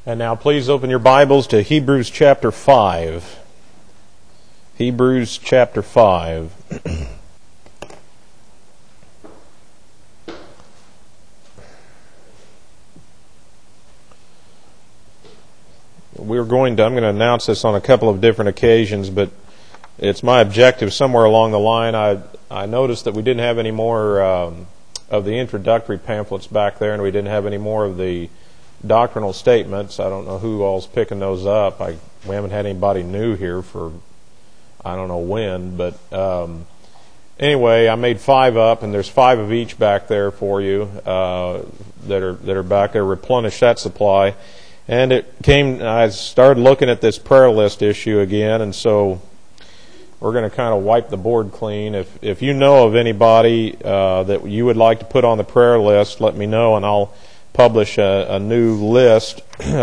And now please open your Bibles to Hebrews chapter 5. Hebrews chapter 5. I'm going to announce this on a couple of different occasions, but it's my objective somewhere along the line. I noticed that we didn't have any more of the introductory pamphlets back there, and we didn't have any more of the doctrinal statements. I don't know who all's picking those up. We haven't had anybody new here for I don't know when, but anyway, I made 5 up, and there's 5 of each back there for you that are back there. Replenish that supply. And I started looking at this prayer list issue again, and so we're going to kind of wipe the board clean. If you know of anybody that you would like to put on the prayer list, let me know, and I'll publish a new list.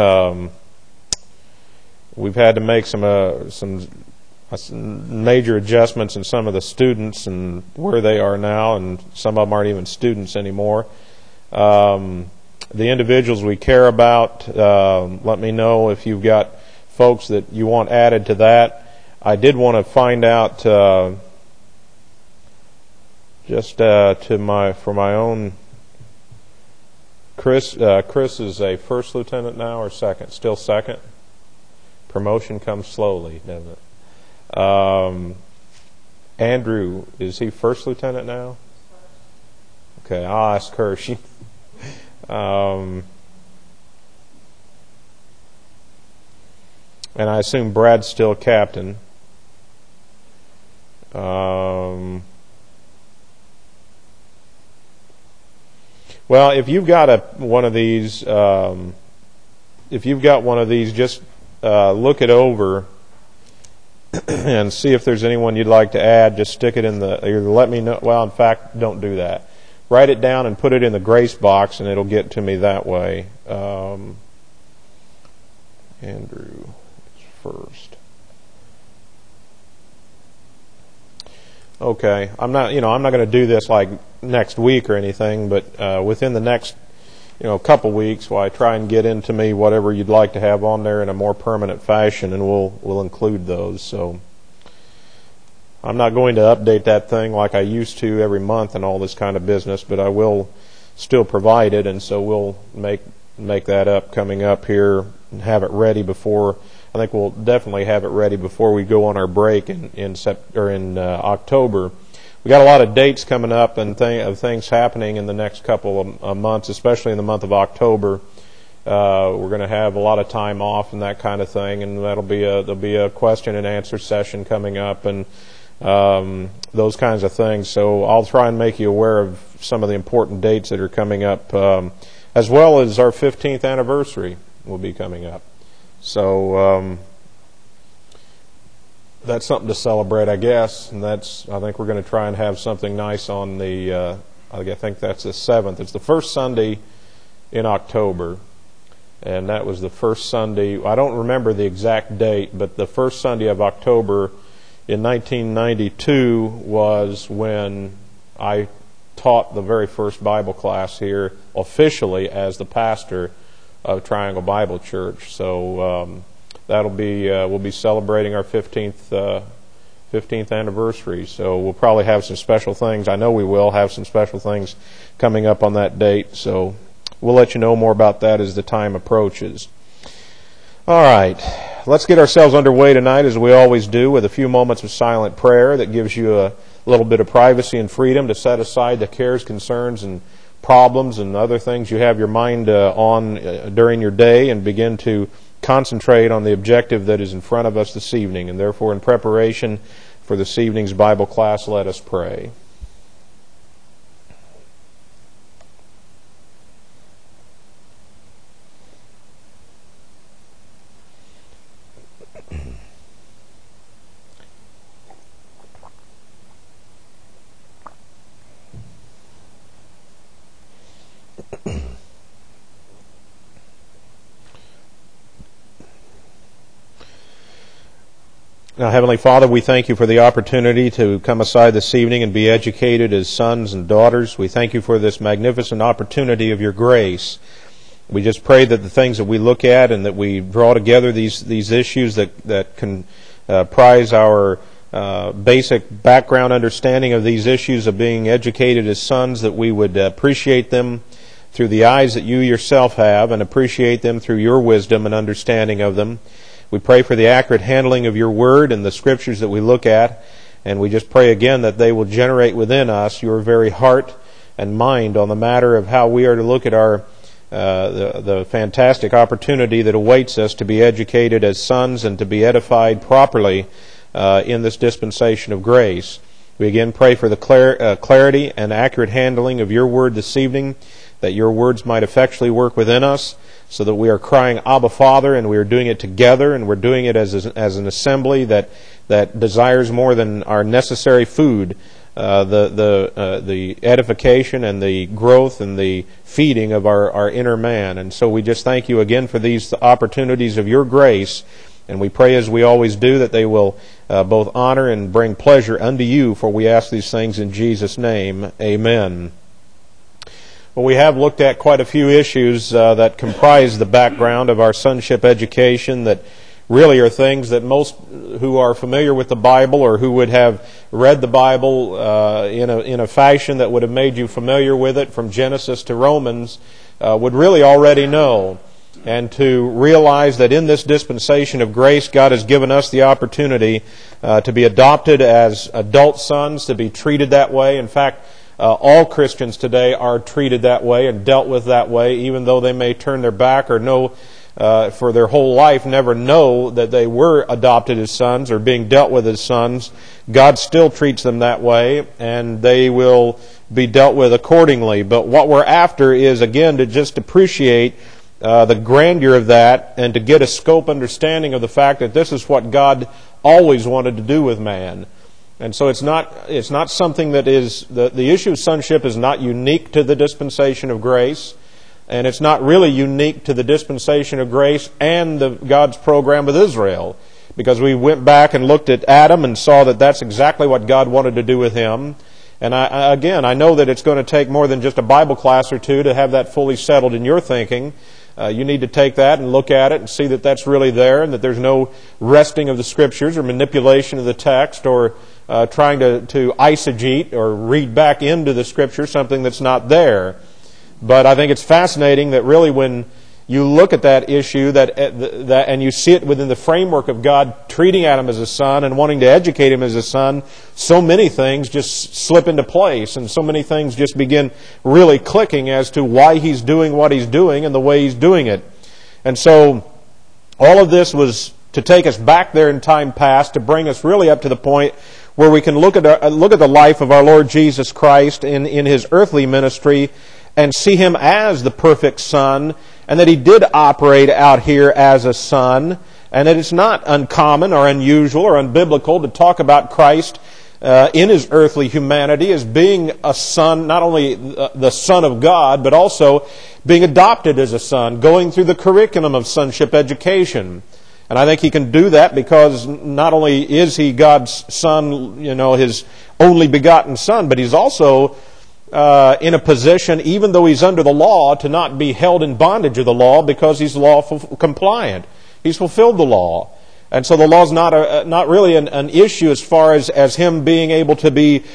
We've had to make some major adjustments in some of the students and where they are now, and some of them aren't even students anymore. The individuals we care about, let me know if you've got folks that you want added to that. I did want to find out for my own. Chris is a first lieutenant now or second? Still second? Promotion comes slowly, doesn't it? Andrew, is he first lieutenant now? Okay, I'll ask her. And I assume Brad's still captain. Well, if you've got one of these, just look it over and see if there's anyone you'd like to add. Just stick it either let me know. Well, in fact, don't do that. Write it down and put it in the grace box, and it'll get to me that way. Andrew is first. Okay, I'm not going to do this like next week or anything, but within the next, couple weeks, while I try and get into me whatever you'd like to have on there in a more permanent fashion, and we'll include those. So I'm not going to update that thing like I used to every month and all this kind of business, but I will still provide it, and so we'll make that up coming up here and have it ready before. I think we'll definitely have it ready before we go on our break in October. We got a lot of dates coming up and things happening in the next couple of months, especially in the month of October. We're going to have a lot of time off and that kind of thing, and there'll be a question and answer session coming up and those kinds of things. So I'll try and make you aware of some of the important dates that are coming up, as well as our 15th anniversary will be coming up. So that's something to celebrate, I guess. And I think we're going to try and have something nice on I think that's the 7th. It's the first Sunday in October, and that was the first Sunday. I don't remember the exact date, but the first Sunday of October in 1992 was when I taught the very first Bible class here officially as the pastor of Triangle Bible Church. So we'll be celebrating our 15th anniversary. So we'll probably have some special things. I know we will have some special things coming up on that date. So we'll let you know more about that as the time approaches. All right, let's get ourselves underway tonight, as we always do, with a few moments of silent prayer that gives you a little bit of privacy and freedom to set aside the cares, concerns, and problems and other things you have your mind on during your day, and begin to concentrate on the objective that is in front of us this evening. And therefore, in preparation for this evening's Bible class, let us pray. Now, Heavenly Father, we thank you for the opportunity to come aside this evening and be educated as sons and daughters. We thank you for this magnificent opportunity of your grace. We just pray that the things that we look at and that we draw together, these issues that comprise our basic background understanding of these issues of being educated as sons, that we would appreciate them through the eyes that you yourself have and appreciate them through your wisdom and understanding of them. We pray for the accurate handling of your word and the scriptures that we look at, and we just pray again that they will generate within us your very heart and mind on the matter of how we are to look at our the fantastic opportunity that awaits us to be educated as sons and to be edified properly in this dispensation of grace. We again pray for the clarity and accurate handling of your word this evening, that your words might effectually work within us, so that we are crying, Abba, Father, and we are doing it together, and we're doing it as an assembly that desires more than our necessary food, the edification and the growth and the feeding of our inner man. And so we just thank you again for these opportunities of your grace, and we pray, as we always do, that they will both honor and bring pleasure unto you, for we ask these things in Jesus' name. Amen. Well, we have looked at quite a few issues that comprise the background of our sonship education that really are things that most who are familiar with the Bible or who would have read the Bible in a fashion that would have made you familiar with it from Genesis to Romans would really already know. And to realize that in this dispensation of grace, God has given us the opportunity to be adopted as adult sons, to be treated that way. In fact, all Christians today are treated that way and dealt with that way, even though they may turn their back or know for their whole life never know that they were adopted as sons or being dealt with as sons. God still treats them that way, and they will be dealt with accordingly. But what we're after is, again, to just appreciate the grandeur of that and to get a scope understanding of the fact that this is what God always wanted to do with man. And so it's not something that is, the issue of sonship is not unique to the dispensation of grace, and it's not really unique to the dispensation of grace and God's program with Israel, because we went back and looked at Adam and saw that that's exactly what God wanted to do with him. And I know that it's going to take more than just a Bible class or two to have that fully settled in your thinking. You need to take that and look at it and see that that's really there, and that there's no wresting of the Scriptures or manipulation of the text or trying to eisegete or read back into the Scripture something that's not there. But I think it's fascinating that really when you look at that issue that and you see it within the framework of God treating Adam as a son and wanting to educate him as a son, so many things just slip into place, and so many things just begin really clicking as to why he's doing what he's doing and the way he's doing it. And so all of this was to take us back there in time past, to bring us really up to the point where we can look at the life of our Lord Jesus Christ in His earthly ministry and see Him as the perfect Son, and that He did operate out here as a Son, and that it's not uncommon or unusual or unbiblical to talk about Christ in His earthly humanity as being a Son, not only the Son of God, but also being adopted as a Son, going through the curriculum of sonship education. And I think He can do that because not only is He God's Son, His only begotten Son, but He's also in a position, even though He's under the law, to not be held in bondage of the law because He's lawful compliant. He's fulfilled the law. And so the law is not really an issue as far as Him being able to be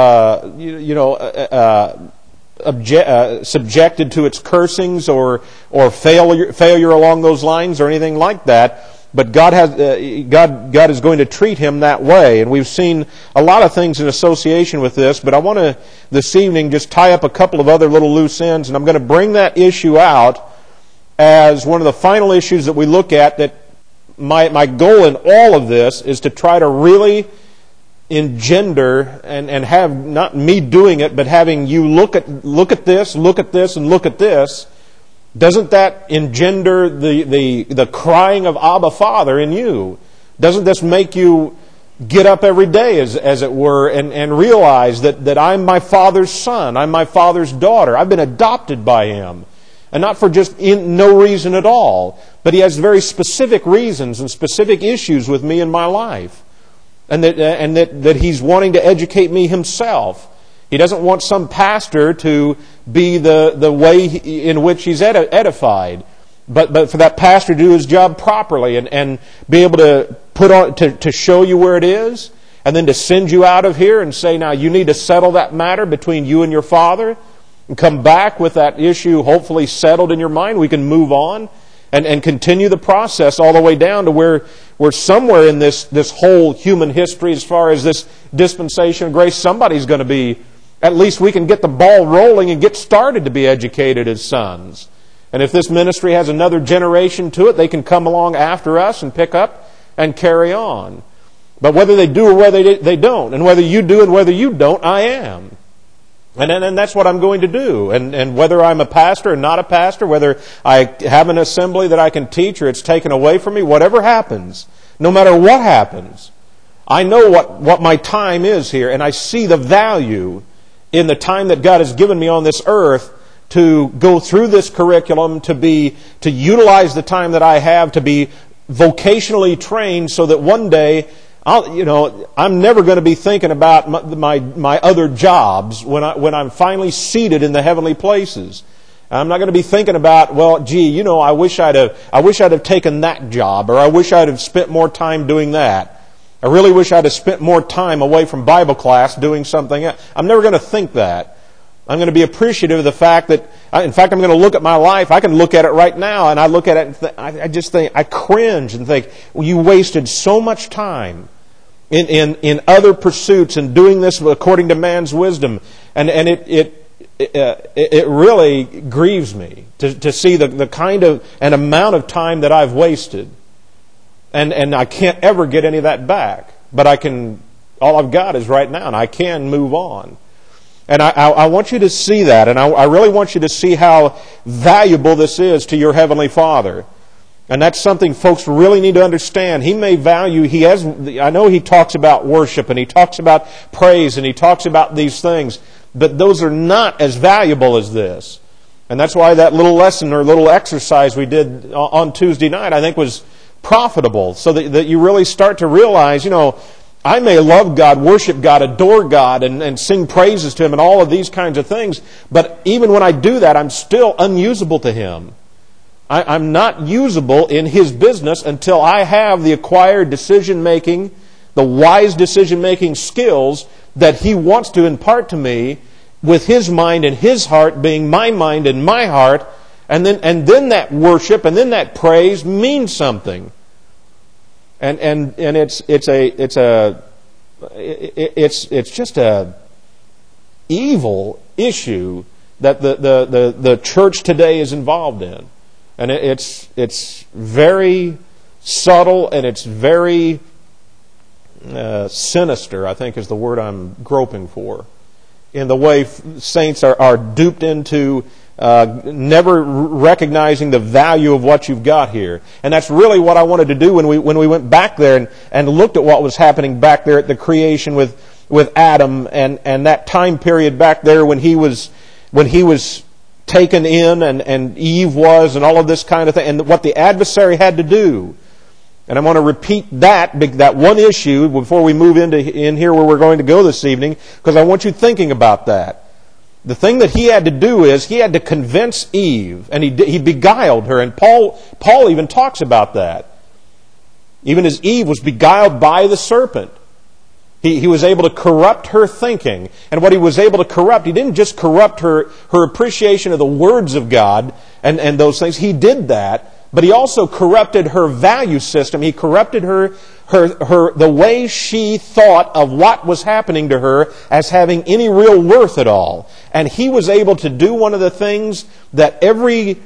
subjected to its cursings or failure along those lines or anything like that. But God is going to treat him that way. And we've seen a lot of things in association with this, but I want to, this evening, just tie up a couple of other little loose ends, and I'm going to bring that issue out as one of the final issues that we look at. That my goal in all of this is to try to really engender and have, not me doing it, but having you look at this, and look at this. Doesn't that engender the crying of Abba, Father in you? Doesn't this make you get up every day, as it were, and realize that I'm my Father's son, I'm my Father's daughter, I've been adopted by Him? And not for just no reason at all, but He has very specific reasons and specific issues with me in my life. And that He's wanting to educate me Himself. He doesn't want some pastor to be the way in which he's edified. But for that pastor to do his job properly and be able to put on to show you where it is, and then to send you out of here and say, now you need to settle that matter between you and your father, and come back with that issue hopefully settled in your mind. We can move on and continue the process all the way down to where somewhere in this whole human history, as far as this dispensation of grace, somebody's going to be, at least we can get the ball rolling and get started to be educated as sons. And if this ministry has another generation to it, they can come along after us and pick up and carry on. But whether they do or whether they don't, and whether you do and whether you don't, I am. And that's what I'm going to do. And whether I'm a pastor or not a pastor, whether I have an assembly that I can teach or it's taken away from me, whatever happens, no matter what happens, I know what my time is here, and I see the value in the time that God has given me on this earth to go through this curriculum, to utilize the time that I have to be vocationally trained, so that one day I'm never going to be thinking about my other jobs when I'm finally seated in the heavenly places. I'm not going to be thinking about, well, gee, I wish I'd have taken that job, or I wish I'd have spent more time doing that. I really wish I'd have spent more time away from Bible class doing something else. I'm never going to think that. I'm going to be appreciative of the fact that, in fact, I'm going to look at my life. I can look at it right now, and I look at it and I just think, I cringe and think, well, you wasted so much time in other pursuits and doing this according to man's wisdom. And it really grieves me to see the kind of an amount of time that I've wasted. And I can't ever get any of that back. But all I've got is right now, and I can move on. And I want you to see that, and I really want you to see how valuable this is to your Heavenly Father. And that's something folks really need to understand. He may value, I know he talks about worship, and he talks about praise, and he talks about these things, but those are not as valuable as this. And that's why that little lesson or little exercise we did on Tuesday night, I think, was profitable, so that you really start to realize, I may love God, worship God, adore God, and sing praises to Him and all of these kinds of things, but even when I do that, I'm still unusable to Him. I'm not usable in His business until I have the acquired decision-making, the wise decision-making skills that He wants to impart to me, with His mind and His heart being my mind and my heart, and then that worship and then that praise means something. And it's just a evil issue that the church today is involved in, and it's very subtle, and it's very sinister, I think is the word I'm groping for, in the way saints are duped into never recognizing the value of what you've got here. And that's really what I wanted to do when we went back there and looked at what was happening back there at the creation with Adam and that time period back there when he was taken in and Eve was, and all of this kind of thing, and what the adversary had to do. And I'm going to repeat that one issue before we move in here where we're going to go this evening, because I want you thinking about that. The thing that he had to do is he had to convince Eve, and he beguiled her. And Paul even talks about that. Even as Eve was beguiled by the serpent, he was able to corrupt her thinking. And what he was able to corrupt, he didn't just corrupt her appreciation of the words of God and those things. He did that, but he also corrupted her value system. He corrupted her the way she thought of what was happening to her as having any real worth at all. And he was able to do one of the things that every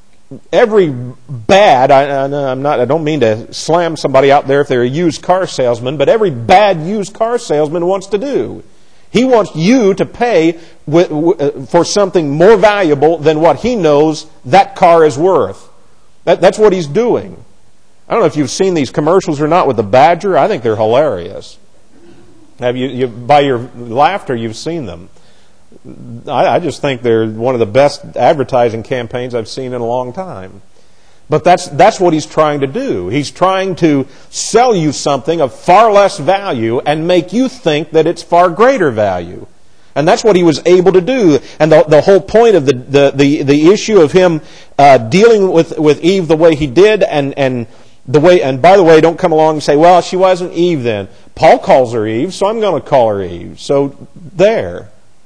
bad, I don't mean to slam somebody out there if they're a used car salesman, but every bad used car salesman wants to do. He wants you to pay for something more valuable than what he knows that car is worth. That's what he's doing. I don't know if you've seen these commercials or not with the Badger. I think they're hilarious. Have you by your laughter, you've seen them. I just think they're one of the best advertising campaigns I've seen in a long time. But that's what he's trying to do. He's trying to sell you something of far less value and make you think that it's far greater value. And that's what he was able to do. And the whole point of the issue of him dealing with Eve the way he did, and by the way, don't come along and say, well, she wasn't Eve then. Paul calls her Eve, so I'm going to call her Eve. So there.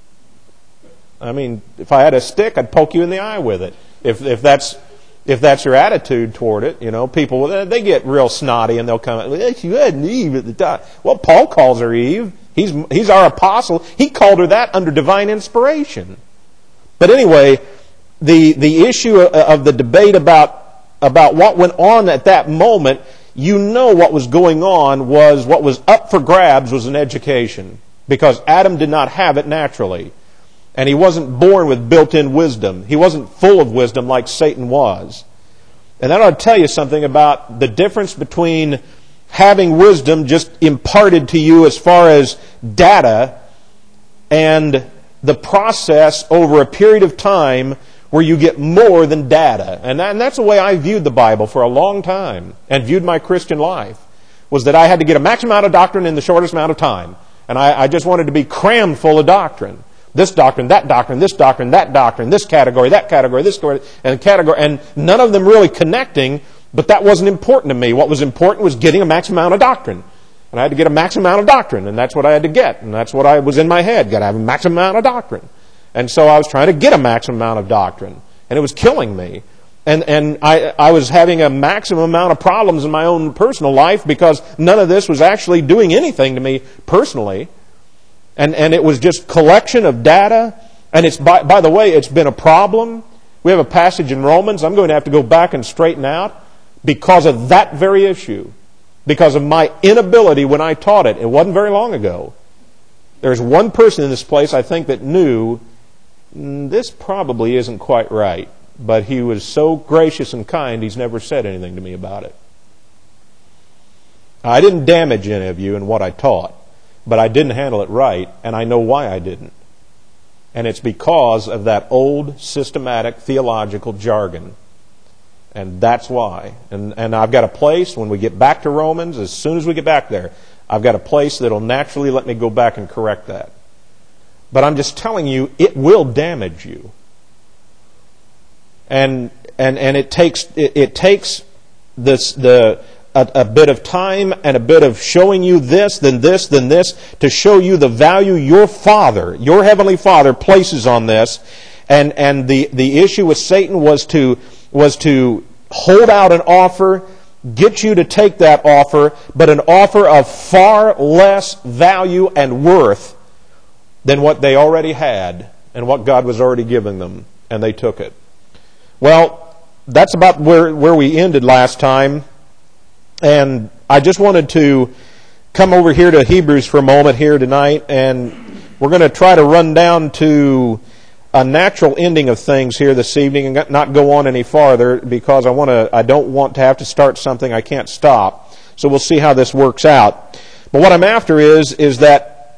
I mean, if I had a stick, I'd poke you in the eye with it. If that's your attitude toward it, people, they get real snotty and they'll come, well, she wasn't Eve at the time. Well, Paul calls her Eve. He's our apostle. He called her that under divine inspiration. But anyway, the issue of the debate about what went on at that moment, what was going on was what was up for grabs was an education. Because Adam did not have it naturally. And he wasn't born with built-in wisdom. He wasn't full of wisdom like Satan was. And that ought to tell you something about the difference between having wisdom just imparted to you as far as data and the process over a period of time where you get more than data. And that's the way I viewed the Bible for a long time and viewed my Christian life, was that I had to get a maximum amount of doctrine in the shortest amount of time. And I just wanted to be crammed full of doctrine. This doctrine, that doctrine, this doctrine, that doctrine, this category, that category, this category, and none of them really connecting, but that wasn't important to me. What was important was getting a maximum amount of doctrine. And I had to get a maximum amount of doctrine, and that's what I had to get, and that's what I was in my head. Got to have a maximum amount of doctrine. And so I was trying to get a maximum amount of doctrine, and it was killing me. And I was having a maximum amount of problems in my own personal life because none of this was actually doing anything to me personally. And it was just collection of data. And it's by the way, it's been a problem. We have a passage in Romans I'm going to have to go back and straighten out because of that very issue. Because of my inability when I taught it. It wasn't very long ago. There's one person in this place I think that knew this probably isn't quite right. But he was so gracious and kind, he's never said anything to me about it. I didn't damage any of you in what I taught. But I didn't handle it right, and I know why I didn't. And it's because of that old systematic theological jargon. And that's why. And I've got a place, when we get back to Romans, as soon as we get back there, I've got a place that'll naturally let me go back and correct that. But I'm just telling you, it will damage you. And it takes a bit of time and a bit of showing you this, then this, then this, to show you the value your Father, your Heavenly Father, places on this. And the issue with Satan was to hold out an offer, get you to take that offer, but an offer of far less value and worth than what they already had and what God was already giving them. And they took it. Well, that's about where we ended last time. And I just wanted to come over here to Hebrews for a moment here tonight, and we're going to try to run down to a natural ending of things here this evening and not go on any farther because I don't want to have to start something I can't stop. So we'll see how this works out. But what I'm after is that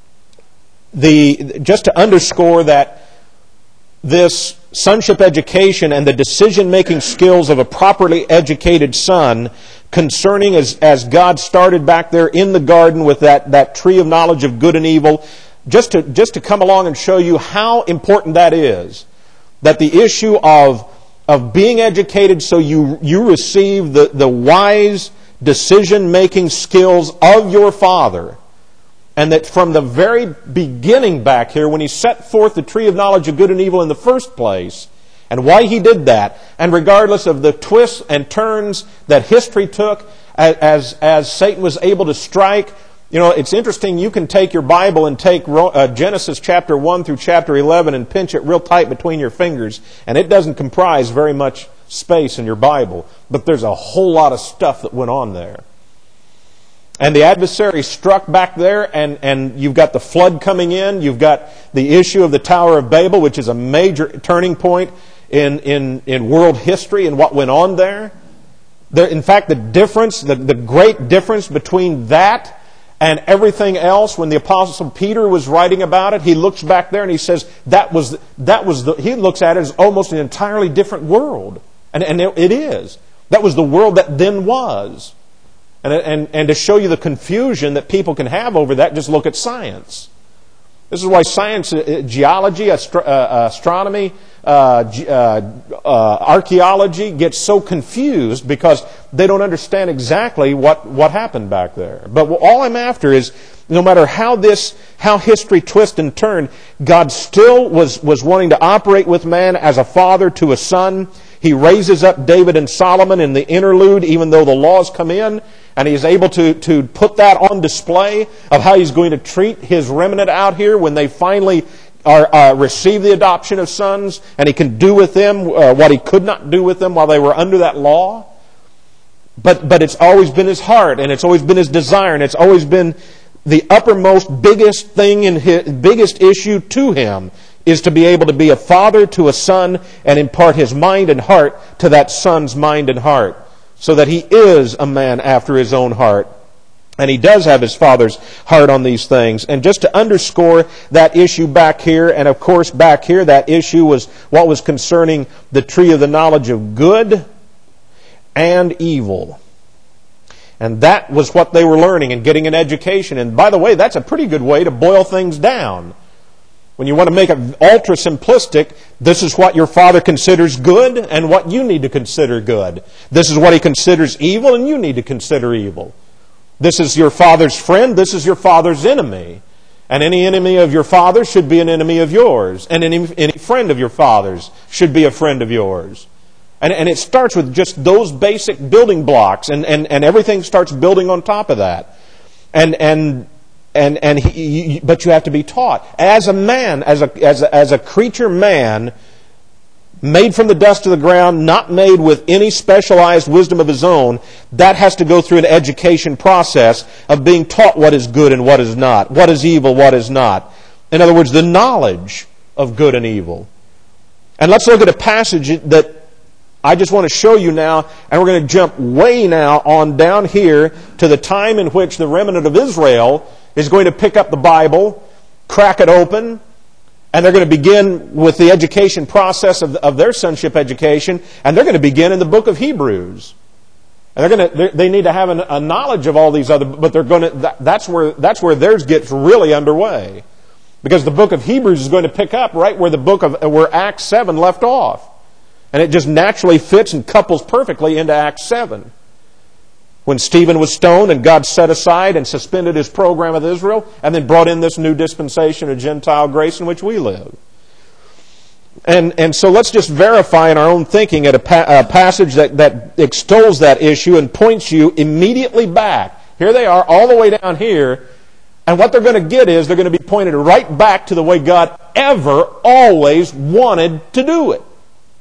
just to underscore that this sonship education and the decision-making skills of a properly educated son concerning as God started back there in the garden with that tree of knowledge of good and evil, just to come along and show you how important that is. That the issue of being educated so you receive the wise decision-making skills of your Father. And that from the very beginning back here, when He set forth the tree of knowledge of good and evil in the first place, and why He did that, and regardless of the twists and turns that history took as Satan was able to strike, it's interesting, you can take your Bible and take Genesis chapter 1 through chapter 11 and pinch it real tight between your fingers, and it doesn't comprise very much space in your Bible, but there's a whole lot of stuff that went on there. And the adversary struck back there, and you've got the flood coming in. You've got the issue of the Tower of Babel, which is a major turning point in world history and what went on there. In fact, the great difference between that and everything else, when the Apostle Peter was writing about it, he looks back there and he says he looks at it as almost an entirely different world. And it is. That was the world that then was. And to show you the confusion that people can have over that, just look at science. This is why science, geology, astronomy, archaeology gets so confused, because they don't understand exactly what happened back there. But all I'm after is, no matter how history twists and turns, God still was wanting to operate with man as a father to a son. He raises up David and Solomon in the interlude, even though the laws come in, and He's able to put that on display of how He's going to treat His remnant out here when they finally receive the adoption of sons, and He can do with them what He could not do with them while they were under that law. But it's always been His heart, and it's always been His desire, and it's always been the uppermost, biggest thing in biggest issue to Him, is to be able to be a father to a son and impart His mind and heart to that son's mind and heart, so that he is a man after His own heart. And he does have his Father's heart on these things. And just to underscore that issue back here, and of course back here, that issue was what was concerning the tree of the knowledge of good and evil. And that was what they were learning and getting an education. And by the way, that's a pretty good way to boil things down. When you want to make it ultra simplistic, this is what your Father considers good and what you need to consider good. This is what He considers evil and you need to consider evil. This is your Father's friend, this is your Father's enemy. And any enemy of your Father should be an enemy of yours. And any friend of your Father's should be a friend of yours. And it starts with just those basic building blocks, and everything starts building on top of that. But you have to be taught. As a man, as a creature man, made from the dust of the ground, not made with any specialized wisdom of his own, that has to go through an education process of being taught what is good and what is not, what is evil, what is not. In other words, the knowledge of good and evil. And let's look at a passage that I just want to show you now, and we're going to jump way now on down here to the time in which the remnant of Israel is going to pick up the Bible, crack it open, and they're going to begin with the education process of their sonship education, and they're going to begin in the book of Hebrews. And they need to have a knowledge of all these other, but that's where theirs gets really underway, because the book of Hebrews is going to pick up right where Acts 7 left off. And it just naturally fits and couples perfectly into Acts 7. When Stephen was stoned and God set aside and suspended His program with Israel, and then brought in this new dispensation of Gentile grace in which we live. And so let's just verify in our own thinking at a passage that extols that issue and points you immediately back. Here they are all the way down here, and what they're going to get is they're going to be pointed right back to the way God ever, always wanted to do it.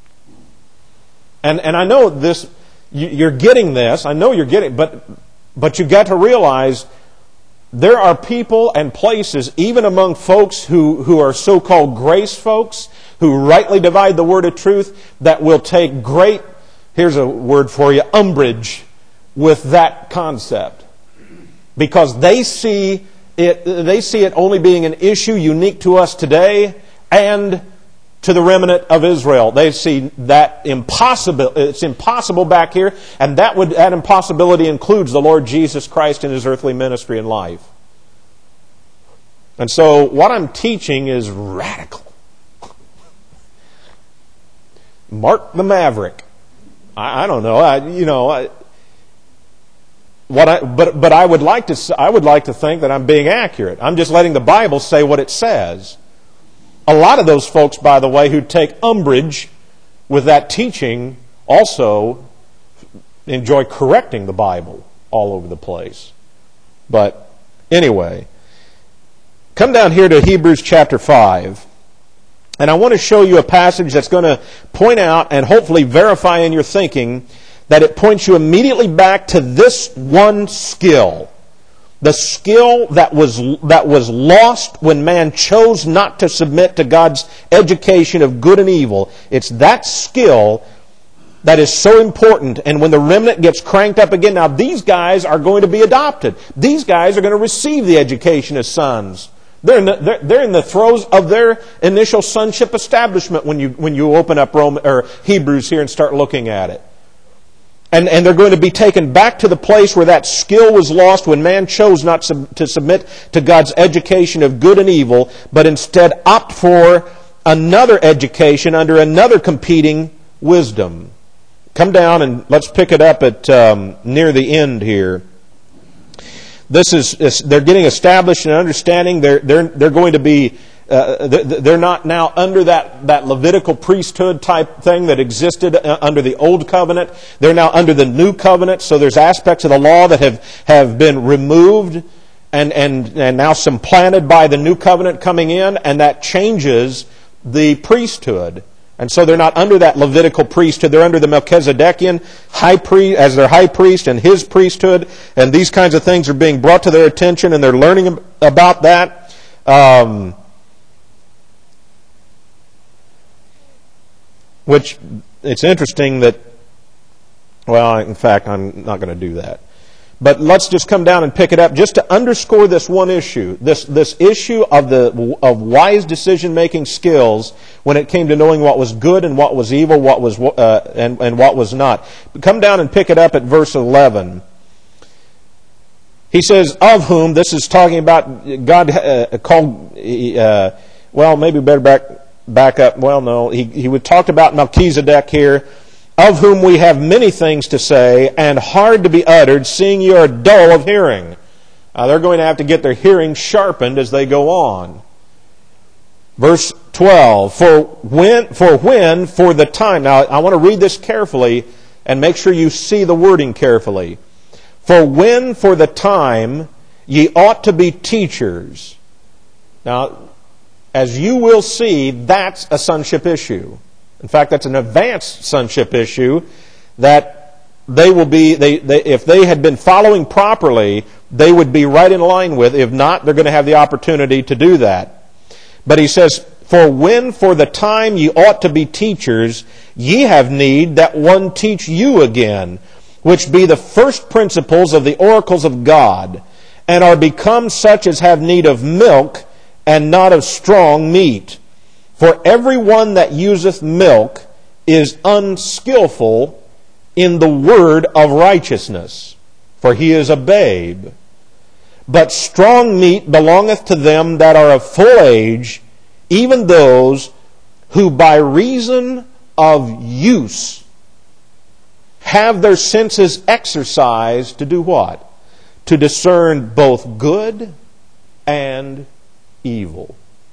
And I know this, you're getting this, I know you're getting it, but you've got to realize there are people and places, even among folks who are so-called grace folks, who rightly divide the word of truth, that will take great, here's a word for you, umbrage with that concept. Because they see it only being an issue unique to us today and to the remnant of Israel. They see that it's impossible back here, and that impossibility includes the Lord Jesus Christ in His earthly ministry and life. And so what I'm teaching is radical. Mark the Maverick. I don't know. But I would like to think that I'm being accurate. I'm just letting the Bible say what it says. A lot of those folks, by the way, who take umbrage with that teaching also enjoy correcting the Bible all over the place. But anyway, come down here to Hebrews chapter 5. And I want to show you a passage that's going to point out and hopefully verify in your thinking that it points you immediately back to this one skill. The skill that was lost when man chose not to submit to God's education of good and evil. It's that skill that is so important. And when the remnant gets cranked up again, now these guys are going to be adopted. These guys are going to receive the education as sons. They're in the throes of their initial sonship establishment when you open up Hebrews here and start looking at it. And they're going to be taken back to the place where that skill was lost when man chose not to submit to God's education of good and evil, but instead opt for another education under another competing wisdom. Come down and let's pick it up at near the end here. This is they're getting established in understanding. They're going to be they're not now under that Levitical priesthood type thing that existed under the old covenant. They're now under the new covenant. So there's aspects of the law that have been removed and now supplanted by the new covenant coming in, and that changes the priesthood. And so they're not under that Levitical priesthood. They're under the Melchizedekian high priest as their high priest and his priesthood. And these kinds of things are being brought to their attention, and they're learning about that. Which, it's interesting that, well, in fact, I'm not going to do that. But let's just come down and pick it up just to underscore this one issue, this issue of wise decision-making skills when it came to knowing what was good and what was evil, what was and what was not. Come down and pick it up at verse 11. He says, of whom, this is talking about God called, well, maybe better back up. Well, no, he would talk about Melchizedek here, of whom we have many things to say and hard to be uttered, seeing you are dull of hearing. They're going to have to get their hearing sharpened as they go on. Verse 12, for the time. Now, I want to read this carefully and make sure you see the wording carefully. For the time ye ought to be teachers. Now, as you will see, that's a sonship issue. In fact, that's an advanced sonship issue that they will be, if they had been following properly, they would be right in line with. If not, they're going to have the opportunity to do that. But he says, for the time ye ought to be teachers, ye have need that one teach you again, which be the first principles of the oracles of God, and are become such as have need of milk, and not of strong meat. For every one that useth milk is unskillful in the word of righteousness, for he is a babe. But strong meat belongeth to them that are of full age, even those who by reason of use have their senses exercised to do what? To discern both good and evil.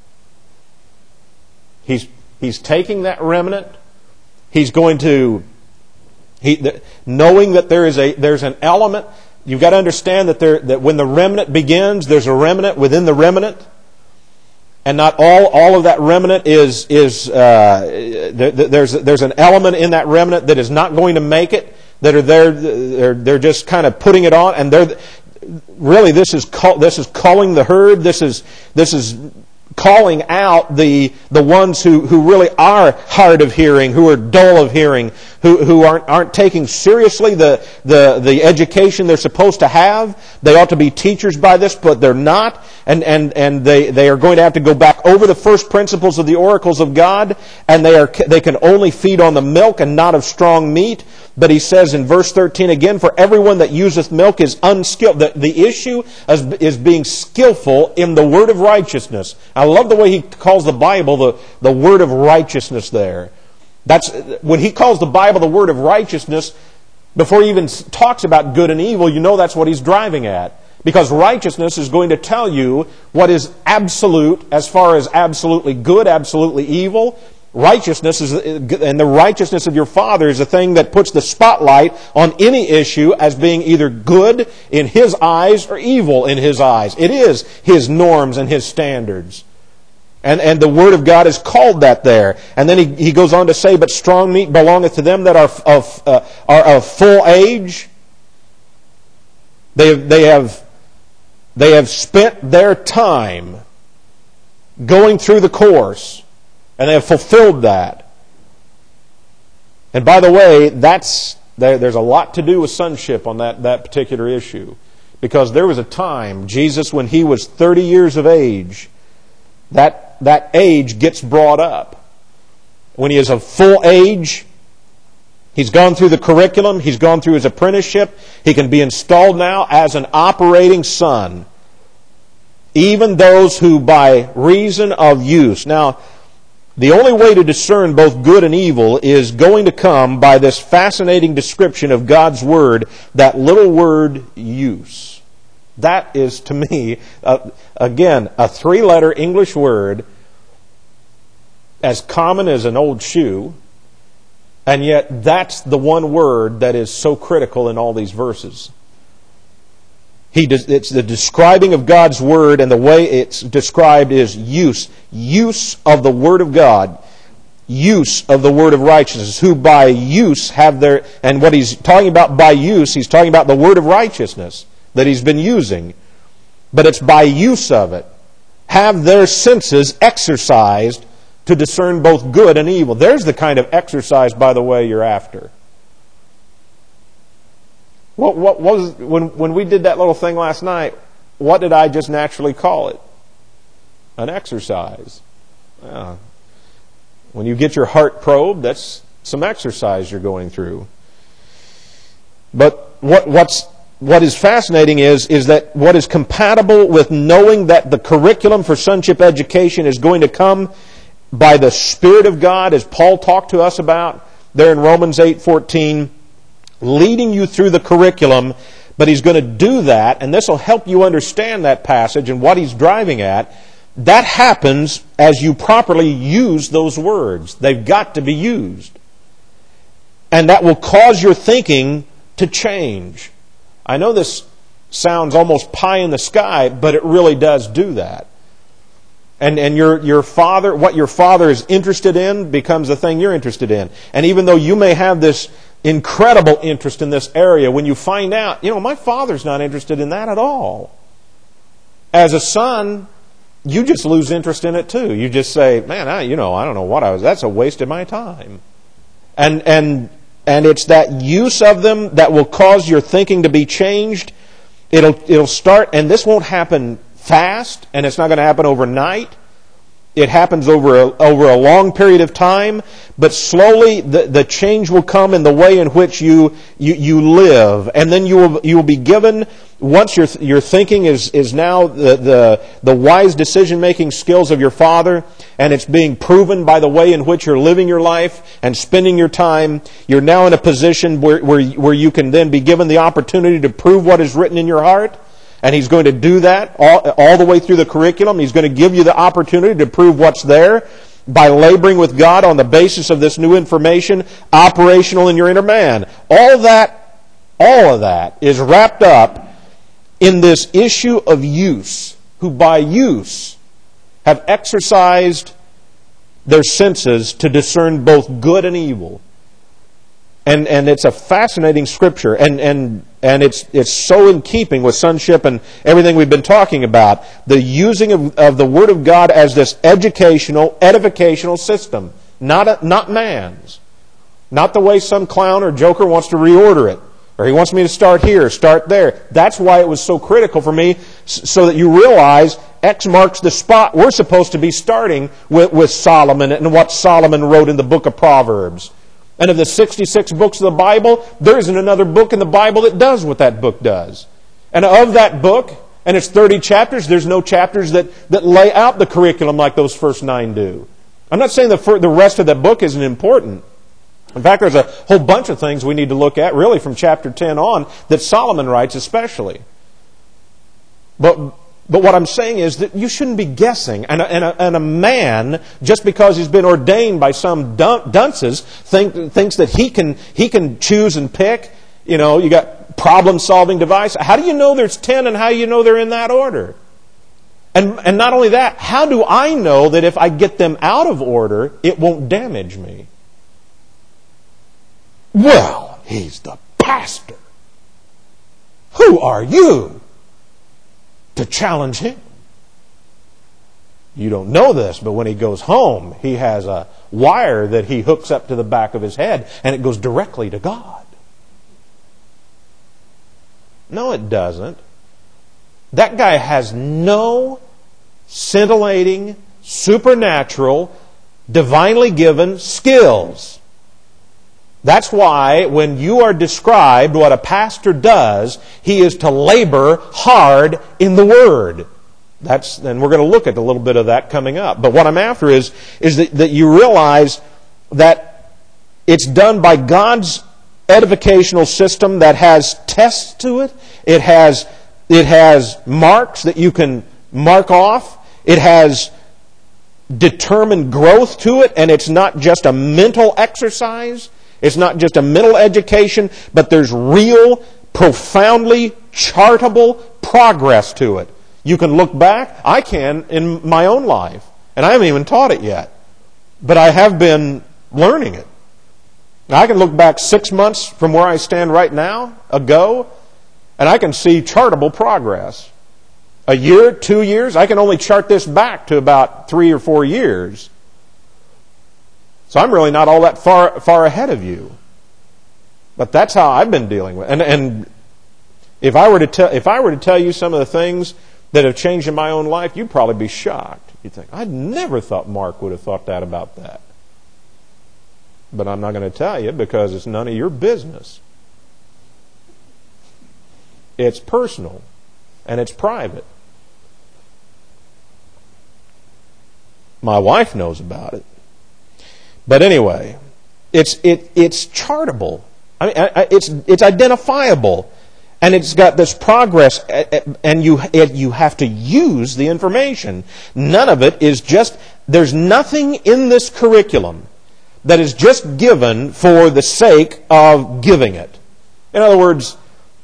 He's taking that remnant. He's going to, knowing that there's an element. You've got to understand that when the remnant begins, there's a remnant within the remnant, and not all of that remnant is there's an element in that remnant that is not going to make it. That are there, they're just kind of putting it on, and this is calling the herd. This is calling out the ones who really are hard of hearing, who are dull of hearing, who aren't taking seriously the education they're supposed to have. They ought to be teachers by this, but they're not, and they are going to have to go back over the first principles of the oracles of God, and they can only feed on the milk and not of strong meat. But he says in verse 13 again, for everyone that useth milk is unskilled. The issue is being skillful in the word of righteousness. I love the way he calls the Bible the word of righteousness there. That's when he calls the Bible the word of righteousness, before he even talks about good and evil, you know that's what he's driving at. Because righteousness is going to tell you what is absolute as far as absolutely good, absolutely evil. Righteousness and the righteousness of your Father is a thing that puts the spotlight on any issue as being either good in His eyes or evil in His eyes. It is His norms and His standards. And the Word of God is called that there. And then he goes on to say, but strong meat belongeth to them that are of full age. They have spent their time going through the course. And they have fulfilled that. And by the way, there's a lot to do with sonship on that particular issue. Because there was a time, Jesus, when He was 30 years of age, that age gets brought up. When He is of full age, He's gone through the curriculum. He's gone through his apprenticeship. He can be installed now as an operating son. Even those who by reason of use. Now, the only way to discern both good and evil is going to come by this fascinating description of God's Word, that little word, use. That is, to me, again, a three-letter English word, as common as an old shoe, and yet that's the one word that is so critical in all these verses. It's the describing of God's Word, and the way it's described is use. Use of the Word of God. Use of the Word of righteousness. Who by use have their... And what he's talking about by use, he's talking about the Word of righteousness that he's been using. But it's by use of it. Have their senses exercised to discern both good and evil. There's the kind of exercise, by the way, you're after. What was when we did that little thing last night? What did I just naturally call it? An exercise. When you get your heart probed, that's some exercise you're going through. But what is fascinating is that what is compatible with knowing that the curriculum for sonship education is going to come by the Spirit of God, as Paul talked to us about there in Romans 8:14. Leading you through the curriculum, but he's going to do that, and this will help you understand that passage and what he's driving at. That happens as you properly use those words. They've got to be used. And that will cause your thinking to change. I know this sounds almost pie in the sky, but it really does do that. And your father, what your father is interested in becomes the thing you're interested in. And even though you may have this incredible interest in this area, when you find out, my father's not interested in that at all. As a son, you just lose interest in it too. You just say, man, I don't know what that's a waste of my time. And it's that use of them that will cause your thinking to be changed. It'll start, and this won't happen fast, and it's not going to happen overnight. It happens over a long period of time, but slowly the change will come in the way in which you live, and then you will be given, once your thinking is now the wise decision making skills of your father, and it's being proven by the way in which you're living your life and spending your time. You're now in a position where you can then be given the opportunity to prove what is written in your heart. And he's going to do that all the way through the curriculum. He's going to give you the opportunity to prove what's there by laboring with God on the basis of this new information, operational in your inner man. All of that is wrapped up in this issue of use, who by use have exercised their senses to discern both good and evil. And it's a fascinating scripture, and it's so in keeping with sonship and everything we've been talking about. The using of the Word of God as this educational, edificational system, not man's. Not the way some clown or joker wants to reorder it. Or he wants me to start here, start there. That's why it was so critical for me, so that you realize X marks the spot. We're supposed to be starting with Solomon and what Solomon wrote in the book of Proverbs. And of the 66 books of the Bible, there isn't another book in the Bible that does what that book does. And of that book, and it's 30 chapters, there's no chapters that lay out the curriculum like those first 9 do. I'm not saying the rest of that book isn't important. In fact, there's a whole bunch of things we need to look at, really from chapter 10 on, that Solomon writes especially. But what I'm saying is that you shouldn't be guessing. And a man, just because he's been ordained by some dunces, thinks that he can choose and pick. You got problem-solving device. How do you know there's 10, and how do you know they're in that order? And not only that, how do I know that if I get them out of order, it won't damage me? Well, he's the pastor. Who are you to challenge him? You don't know this, but when he goes home, he has a wire that he hooks up to the back of his head, and it goes directly to God. No, it doesn't. That guy has no scintillating, supernatural, divinely given skills. That's why when you are described what a pastor does, he is to labor hard in the Word. And we're going to look at a little bit of that coming up. But what I'm after is that you realize that it's done by God's edificational system that has tests to it. It has marks that you can mark off. It has determined growth to it, and it's not just a mental exercise. It's not just a mental education, but there's real, profoundly chartable progress to it. You can look back. I can in my own life. And I haven't even taught it yet. But I have been learning it. Now, I can look back 6 months from where I stand right now, ago, and I can see chartable progress. A year, 2 years, I can only chart this back to about 3 or 4 years. So I'm really not all that far ahead of you. But that's how I've been dealing with it. And if I were to tell you some of the things that have changed in my own life, you'd probably be shocked. You'd think, I never thought Mark would have thought that about that. But I'm not going to tell you because it's none of your business. It's personal and it's private. My wife knows about it. But anyway, it's chartable. I mean, it's identifiable, and it's got this progress, and you have to use the information. None of it is just. There's nothing in this curriculum that is just given for the sake of giving it. In other words,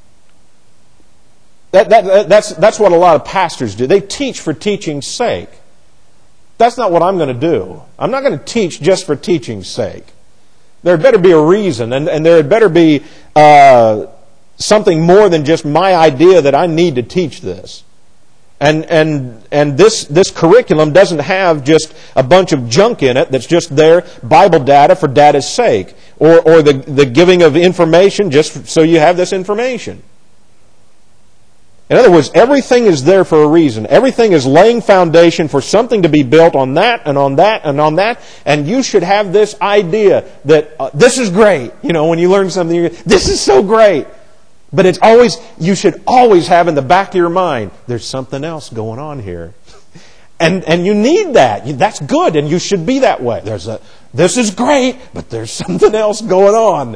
that's what a lot of pastors do. They teach for teaching's sake. That's not what I'm going to do. I'm not going to teach just for teaching's sake. There had better be a reason, and there had better be something more than just my idea that I need to teach this. And this curriculum doesn't have just a bunch of junk in it that's just there, Bible data for data's sake, or the giving of information just so you have this information. In other words, everything is there for a reason. Everything is laying foundation for something to be built on that and on that and on that. And you should have this idea that this is great. You know, when you learn something, this is so great. But you should always have in the back of your mind, there's something else going on here. And you need that. That's good, and you should be that way. This is great, but there's something else going on.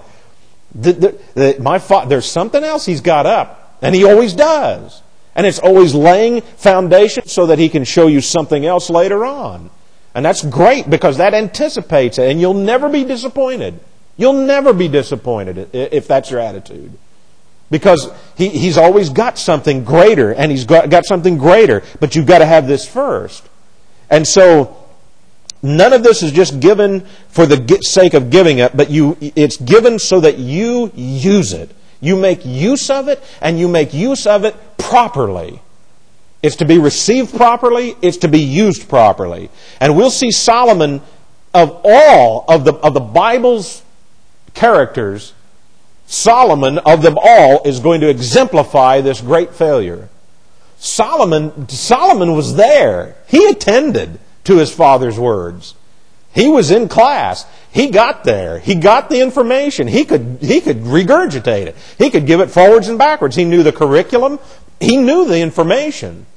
There's something else he's got up. And he always does. And it's always laying foundation so that he can show you something else later on. And that's great because that anticipates it. And you'll never be disappointed. You'll never be disappointed if that's your attitude. Because he's always got something greater. And he's got something greater. But you've got to have this first. And so none of this is just given for the sake of giving it. But it's given so that you use it. You make use of it, and you make use of it properly. It's to be received properly. It's to be used properly. And we'll see Solomon, of all of the Bible's characters, Solomon, of them all, is going to exemplify this great failure. Solomon was there. He attended to his father's words. He was in class. He got there. He got the information. He could regurgitate it. He could give it forwards and backwards. He knew the curriculum. He knew the information.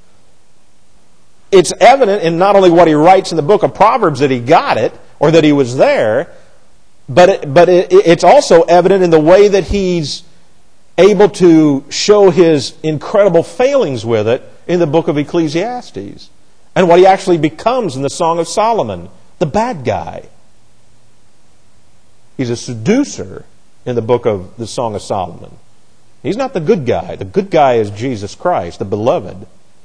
It's evident in not only what he writes in the book of Proverbs that he got it, or that he was there, but it's also evident in the way that he's able to show his incredible failings with it in the book of Ecclesiastes. And what he actually becomes in the Song of Solomon. The bad guy. He's a seducer in the book of the Song of Solomon. He's not the good guy. The good guy is Jesus Christ, the beloved.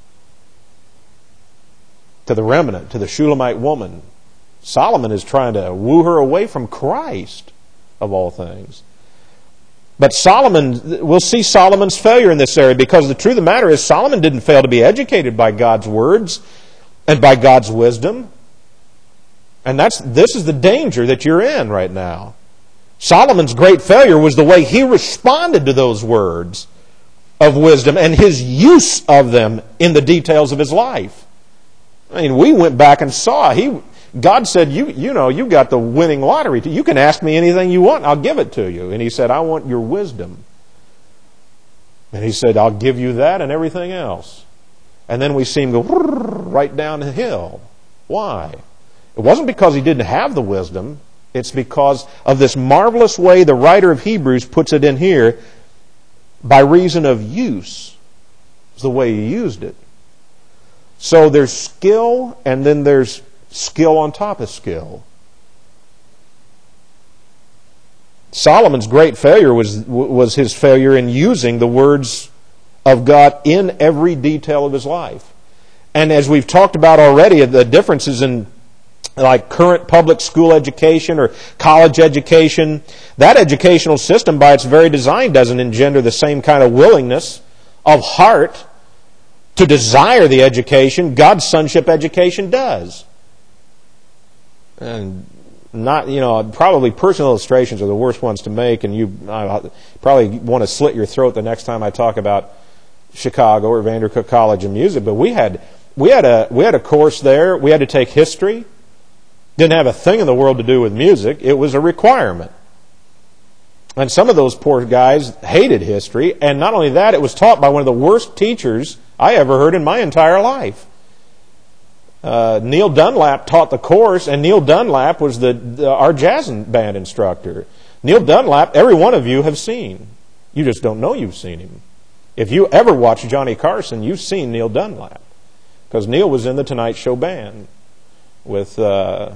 To the remnant, to the Shulamite woman, Solomon is trying to woo her away from Christ, of all things. But we'll see Solomon's failure in this area, because the truth of the matter is Solomon didn't fail to be educated by God's words and by God's wisdom. And this is the danger that you're in right now. Solomon's great failure was the way he responded to those words of wisdom and his use of them in the details of his life. I mean, we went back and saw God said, you got the winning lottery. You can ask me anything you want, I'll give it to you. And he said, I want your wisdom. And he said, I'll give you that and everything else. And then we see him go right down the hill. Why? It wasn't because he didn't have the wisdom. It's because of this marvelous way the writer of Hebrews puts it in here, by reason of use. It's the way he used it. So there's skill, and then there's skill on top of skill. Solomon's great failure was his failure in using the words of God in every detail of his life. And as we've talked about already, the differences in like current public school education or college education, that educational system by its very design doesn't engender the same kind of willingness of heart to desire the education God's sonship education does. And probably personal illustrations are the worst ones to make, and you probably want to slit your throat the next time I talk about Chicago or Vandercook College of Music. But we had a course there. We had to take history. Didn't have a thing in the world to do with music. It was a requirement. And some of those poor guys hated history, and not only that, it was taught by one of the worst teachers I ever heard in my entire life. Neil Dunlap taught the course, and Neil Dunlap was our jazz band instructor. Neil Dunlap, every one of you have seen. You just don't know you've seen him. If you ever watch Johnny Carson, you've seen Neil Dunlap. Because Neil was in the Tonight Show band with Ed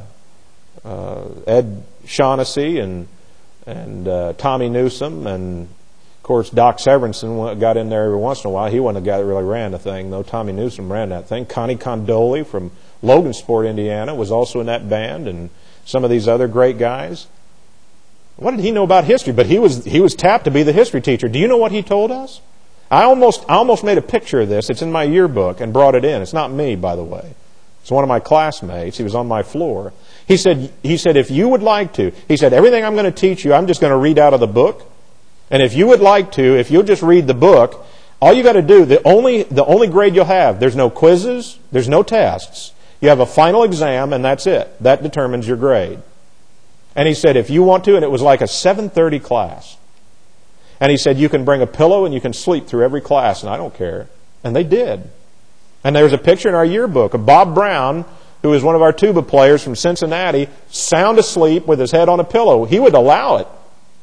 Shaughnessy and Tommy Newsom, and of course Doc Severinsen got in there every once in a while. He wasn't the guy that really ran the thing, though. Tommy Newsom ran that thing. Connie Condoli from Logansport, Indiana, was also in that band, and some of these other great guys. What did he know about history? But he was tapped to be the history teacher. Do you know what he told us? I almost made a picture of this. It's in my yearbook and brought it in. It's not me, by the way. It's one of my classmates. He was on my floor. He said, if you would like to, he said, everything I'm going to teach you, I'm just going to read out of the book. And if you would like to, if you'll just read the book, all you got to do, the only grade you'll have, there's no quizzes, there's no tests. You have a final exam, and that's it. That determines your grade. And he said, if you want to, and it was like a 7:30 class. And he said, you can bring a pillow and you can sleep through every class, and I don't care. And they did. And there's a picture in our yearbook of Bob Brown, who is one of our tuba players from Cincinnati, sound asleep with his head on a pillow. He would allow it.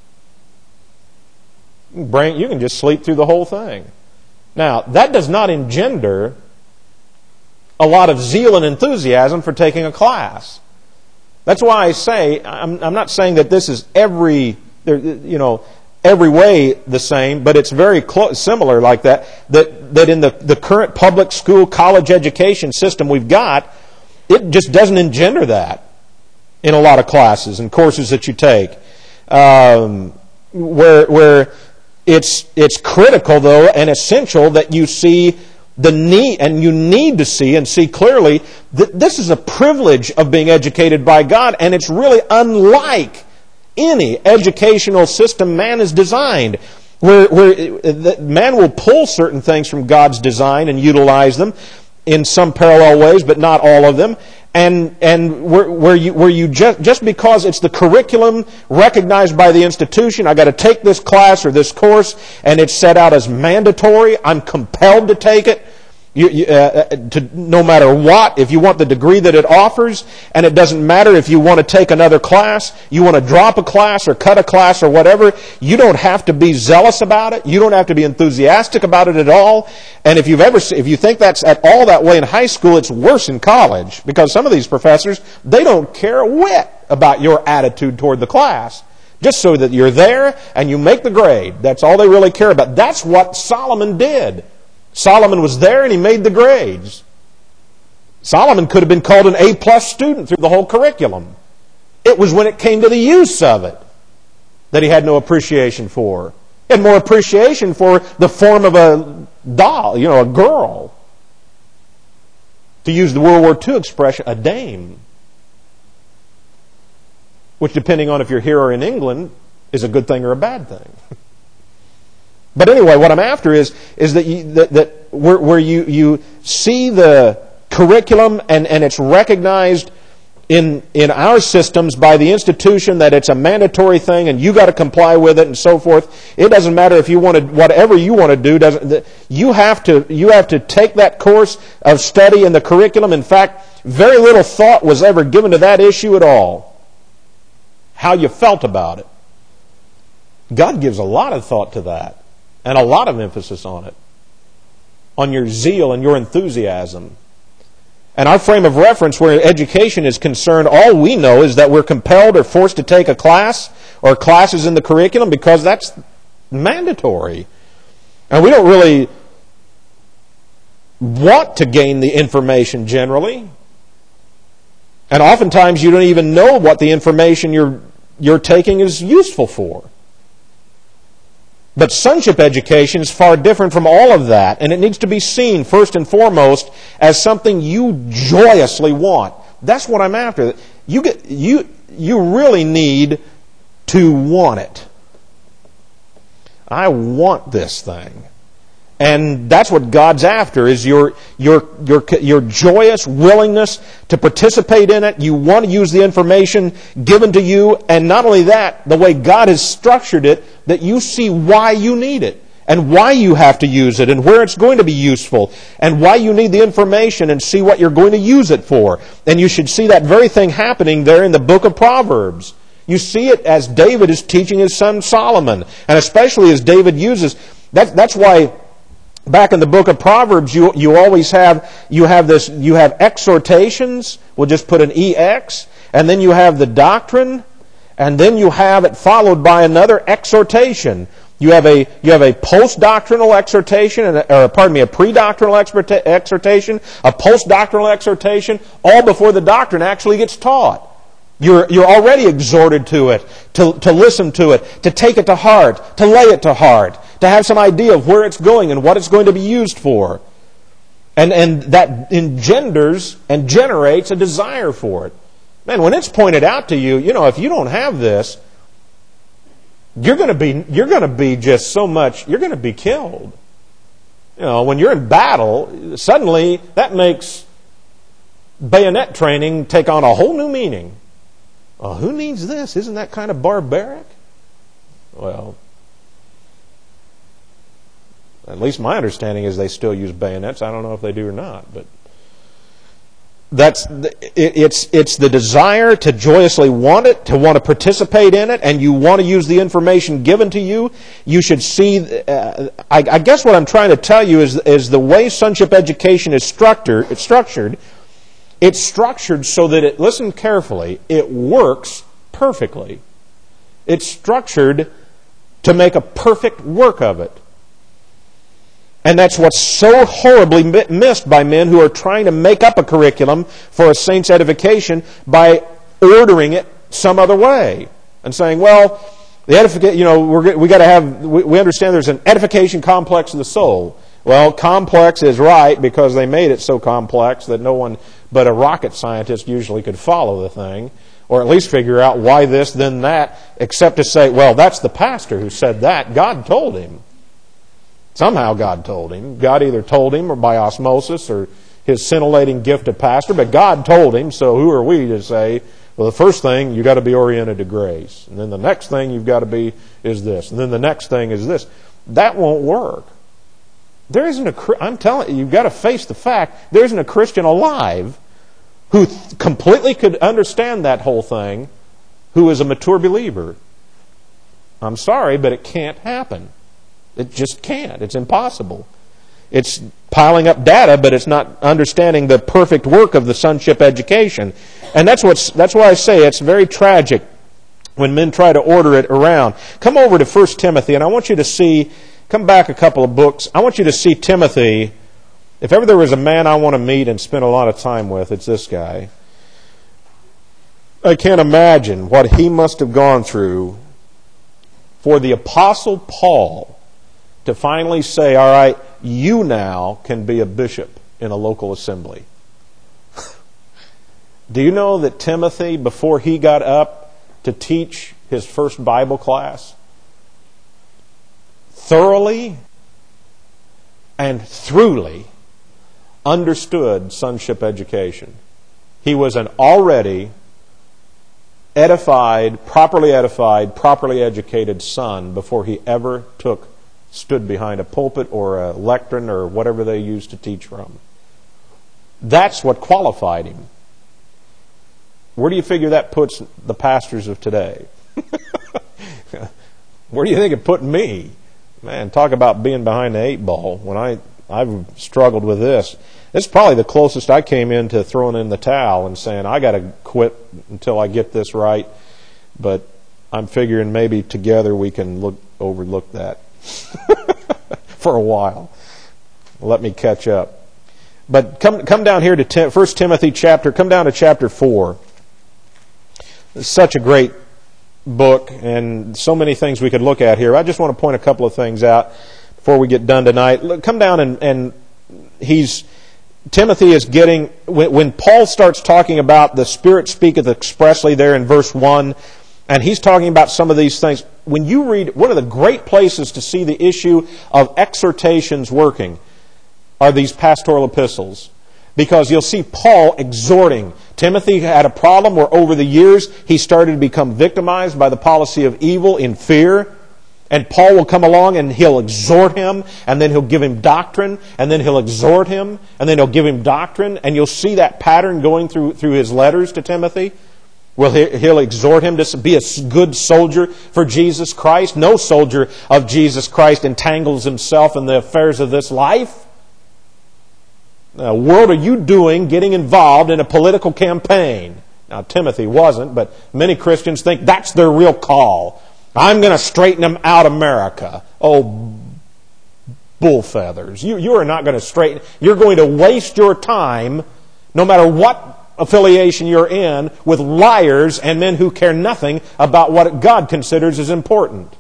You can just sleep through the whole thing. Now, that does not engender a lot of zeal and enthusiasm for taking a class. That's why I say, I'm not saying that this is every way the same, but it's very similar like that in the current public school college education system we've got, it just doesn't engender that in a lot of classes and courses that you take. Where it's critical, though, and essential that you see the need, and you need to see and see clearly that this is a privilege of being educated by God, and it's really unlike any educational system man has designed, where man will pull certain things from God's design and utilize them in some parallel ways, but not all of them. And where you just because it's the curriculum recognized by the institution, I got to take this class or this course, and it's set out as mandatory. I'm compelled to take it. No matter what, if you want the degree that it offers, and it doesn't matter if you want to take another class, you want to drop a class or cut a class or whatever, you don't have to be zealous about it. You don't have to be enthusiastic about it at all. And if you think that's at all that way in high school, it's worse in college, because some of these professors, they don't care a whit about your attitude toward the class. Just so that you're there and you make the grade. That's all they really care about. That's what Solomon did. Solomon was there and he made the grades. Solomon could have been called an A+ student through the whole curriculum. It was when it came to the use of it that he had no appreciation for. He had more appreciation for the form of a doll, a girl. To use the World War II expression, a dame. Which, depending on if you're here or in England, is a good thing or a bad thing. But anyway, what I'm after is that where you see the curriculum and it's recognized in our systems by the institution that it's a mandatory thing and you got to comply with it and so forth. It doesn't matter if you want to, whatever you want to do, you have to take that course of study in the curriculum. In fact, very little thought was ever given to that issue at all. How you felt about it. God gives a lot of thought to that and a lot of emphasis on it. On your zeal and your enthusiasm. And our frame of reference where education is concerned, all we know is that we're compelled or forced to take a class or classes in the curriculum because that's mandatory. And we don't really want to gain the information generally. And oftentimes you don't even know what the information you're taking is useful for. But sonship education is far different from all of that, and it needs to be seen first and foremost as something you joyously want. That's what I'm after. You really need to want it. I want this thing. And that's what God's after, is your joyous willingness to participate in it. You want to use the information given to you, and not only that, the way God has structured it, that you see why you need it, and why you have to use it, and where it's going to be useful, and why you need the information, and see what you're going to use it for. And you should see that very thing happening there in the book of Proverbs. You see it as David is teaching his son Solomon, and especially as David uses. That's why back in the book of Proverbs, you always have exhortations. We'll just put an EX, and then you have the doctrine, and then you have it followed by another exhortation. You have a post-doctrinal exhortation, a pre-doctrinal exhortation, a post-doctrinal exhortation, all before the doctrine actually gets taught. You're already exhorted to it, to listen to it, to take it to heart, to lay it to heart, to have some idea of where it's going and what it's going to be used for. And that engenders and generates a desire for it. Man, when it's pointed out to you, if you don't have this, you're going to be just so much, you're going to be killed. When you're in battle, suddenly that makes bayonet training take on a whole new meaning. Well, who needs this? Isn't that kind of barbaric? Well, at least my understanding is they still use bayonets. I don't know if they do or not, but it's the desire to joyously want it, to want to participate in it, and you want to use the information given to you. You should see. I guess what I'm trying to tell you is the way sonship education is structured. It's structured so that listen carefully, it works perfectly. It's structured to make a perfect work of it. And that's what's so horribly missed by men who are trying to make up a curriculum for a saint's edification by ordering it some other way and saying, well, the edification, we understand there's an edification complex of the soul. Well, complex is right because they made it so complex that no one but a rocket scientist usually could follow the thing, or at least figure out why this, then that, except to say, well, that's the pastor who said that. God told him. Somehow God told him. God either told him or by osmosis or his scintillating gift of pastor, but God told him, so who are we to say, well, the first thing, you've got to be oriented to grace. And then the next thing you've got to be is this. And then the next thing is this. That won't work. There isn't I'm telling you, you've got to face the fact, there isn't a Christian alive who completely could understand that whole thing who is a mature believer. I'm sorry, but it can't happen. It just can't. It's impossible. It's piling up data, but it's not understanding the perfect work of the sonship education. And that's why I say it's very tragic when men try to order it around. Come over to 1 Timothy, and I want you to see, come back a couple of books. I want you to see Timothy. If ever there was a man I want to meet and spend a lot of time with, it's this guy. I can't imagine what he must have gone through for the Apostle Paul to finally say, all right, you now can be a bishop in a local assembly. Do you know that Timothy, before he got up to teach his first Bible class, thoroughly and throughly understood sonship education? He was an already edified, properly educated son before he ever stood behind a pulpit or a lectern or whatever they used to teach from. That's what qualified him. Where do you figure that puts the pastors of today? Where do you think it put me? Man, talk about being behind the 8 ball. When I've struggled with this. This is probably the closest I came into throwing in the towel and saying, I got to quit until I get this right. But I'm figuring maybe together we can overlook that for a while. Let me catch up. But come down here to 1 Timothy come down to chapter 4. It's such a great book and so many things we could look at here. I just want to point a couple of things out before we get done tonight. Come down and Timothy is getting, when Paul starts talking about the Spirit speaketh expressly there in verse 1, and he's talking about some of these things. When you read, one of the great places to see the issue of exhortations working are these pastoral epistles. Because you'll see Paul exhorting. Timothy had a problem where over the years he started to become victimized by the policy of evil in fear. And Paul will come along and he'll exhort him, and then he'll give him doctrine, and then he'll exhort him, and then he'll give him doctrine. And you'll see that pattern going through his letters to Timothy. Well, he'll exhort him to be a good soldier for Jesus Christ. No soldier of Jesus Christ entangles himself in the affairs of this life. Now, what are you doing getting involved in a political campaign? Now, Timothy wasn't, but many Christians think that's their real call. I'm going to straighten them out, America. Oh, bull feathers. You are not going to straighten. You're going to waste your time, no matter what affiliation you're in, with liars and men who care nothing about what God considers as important.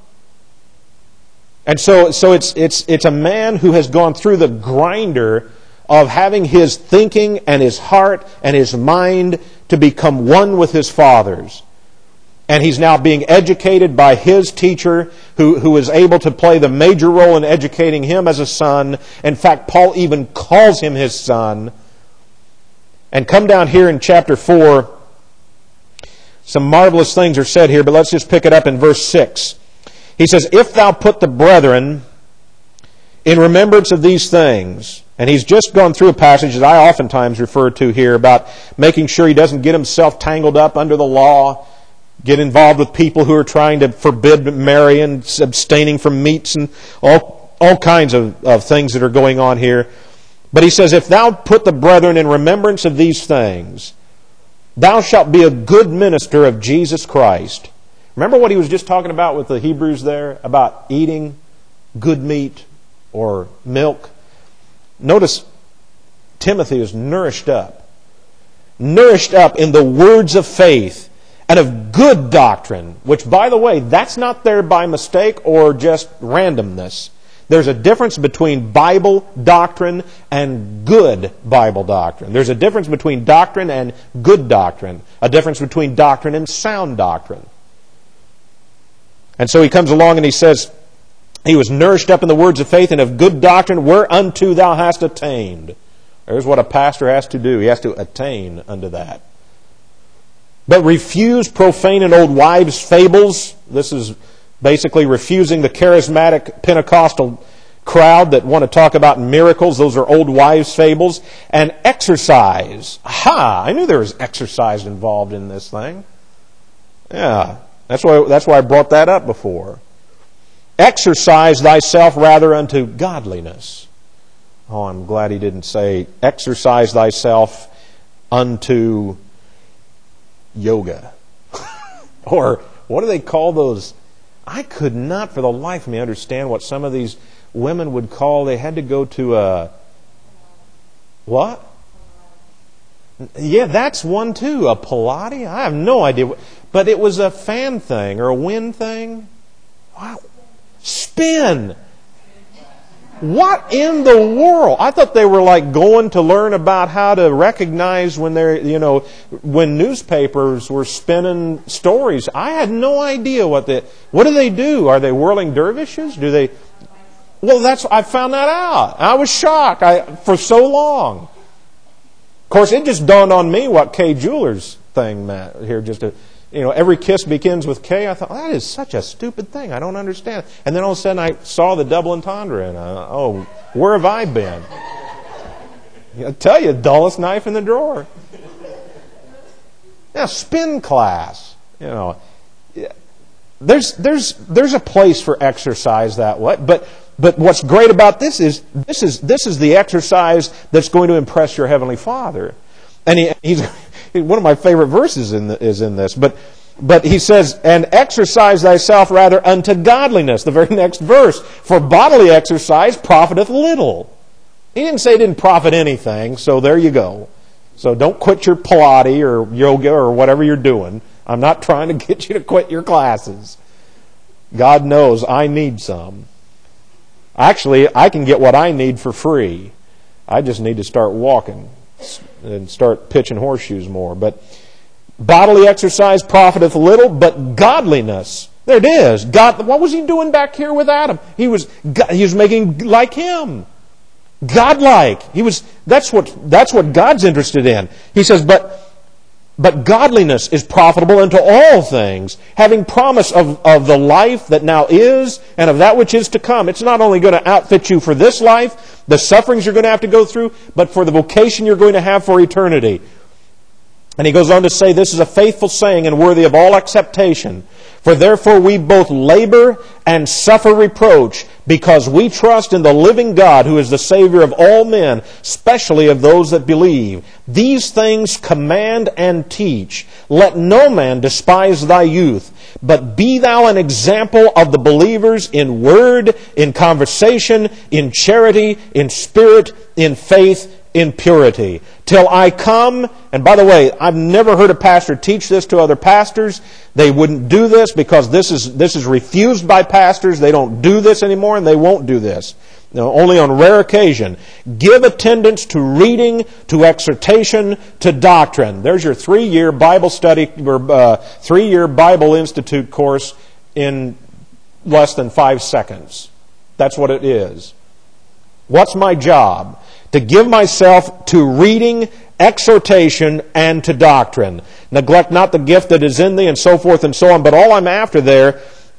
And so it's a man who has gone through the grinder of having his thinking and his heart and his mind to become one with his Father's. And he's now being educated by his teacher who is able to play the major role in educating him as a son. In fact, Paul even calls him his son. And come down here in chapter 4. Some marvelous things are said here, but let's just pick it up in verse 6. He says, if thou put the brethren in remembrance of these things. And he's just gone through a passage that I oftentimes refer to here about making sure he doesn't get himself tangled up under the law, get involved with people who are trying to forbid marry and abstaining from meats and all kinds of things that are going on here. But he says, if thou put the brethren in remembrance of these things, thou shalt be a good minister of Jesus Christ. Remember what he was just talking about with the Hebrews there, about eating good meat or milk? Notice, Timothy is nourished up in the words of faith and of good doctrine, which, by the way, that's not there by mistake or just randomness. There's a difference between Bible doctrine and good Bible doctrine. There's a difference between doctrine and good doctrine, a difference between doctrine and sound doctrine. And so he comes along and he says, he was nourished up in the words of faith and of good doctrine, whereunto thou hast attained. There's what a pastor has to do. He has to attain unto that. But refuse profane and old wives' fables. This is basically refusing the charismatic Pentecostal crowd that want to talk about miracles. Those are old wives' fables. And exercise. Aha! I knew there was exercise involved in this thing. Yeah. That's why I brought that up before. Exercise thyself rather unto godliness. Oh, I'm glad he didn't say exercise thyself unto yoga. Or what do they call those? I could not for the life of me understand what some of these women would call. They had to go to a... What? Yeah, that's one too. A Pilates? I have no idea. But it was a fan thing or a wind thing. Wow. Spin. What in the world? I thought they were like going to learn about how to recognize when when newspapers were spinning stories. I had no idea what do they do? Are they whirling dervishes? Well, I found that out. I was shocked for so long. Of course, it just dawned on me what Kay Jewelers thing meant here. Every kiss begins with K. I thought, that is such a stupid thing. I don't understand. And then all of a sudden I saw the double entendre, and where have I been? I tell you, dullest knife in the drawer. Now, spin class. There's a place for exercise that way, but what's great about this is the exercise that's going to impress your Heavenly Father. And he's one of my favorite verses is in this. But he says, and exercise thyself rather unto godliness. The very next verse. For bodily exercise profiteth little. He didn't say it didn't profit anything, so there you go. So don't quit your Pilates or yoga or whatever you're doing. I'm not trying to get you to quit your classes. God knows I need some. Actually, I can get what I need for free. I just need to start walking and start pitching horseshoes more. But bodily exercise profiteth little, but godliness. There it is. God. What was he doing back here with Adam? He was making like him. Godlike. That's what God's interested in. He says, but godliness is profitable unto all things, having promise of the life that now is and of that which is to come. It's not only going to outfit you for this life, the sufferings you're going to have to go through, but for the vocation you're going to have for eternity. And he goes on to say, this is a faithful saying and worthy of all acceptation. For therefore we both labor and suffer reproach, because we trust in the living God, who is the Savior of all men, especially of those that believe. These things command and teach. Let no man despise thy youth, but be thou an example of the believers in word, in conversation, in charity, in spirit, in faith, in purity, till I come. And by the way, I've never heard a pastor teach this to other pastors. They wouldn't do this because this is refused by pastors. They don't do this anymore, and they won't do this. Only on rare occasion. Give attendance to reading, to exhortation, to doctrine. There's your 3-year Bible study or 3-year Bible Institute course in less than 5 seconds. That's what it is. What's my job? To give myself to reading, exhortation, and to doctrine. Neglect not the gift that is in thee, and so forth and so on. But all I'm after there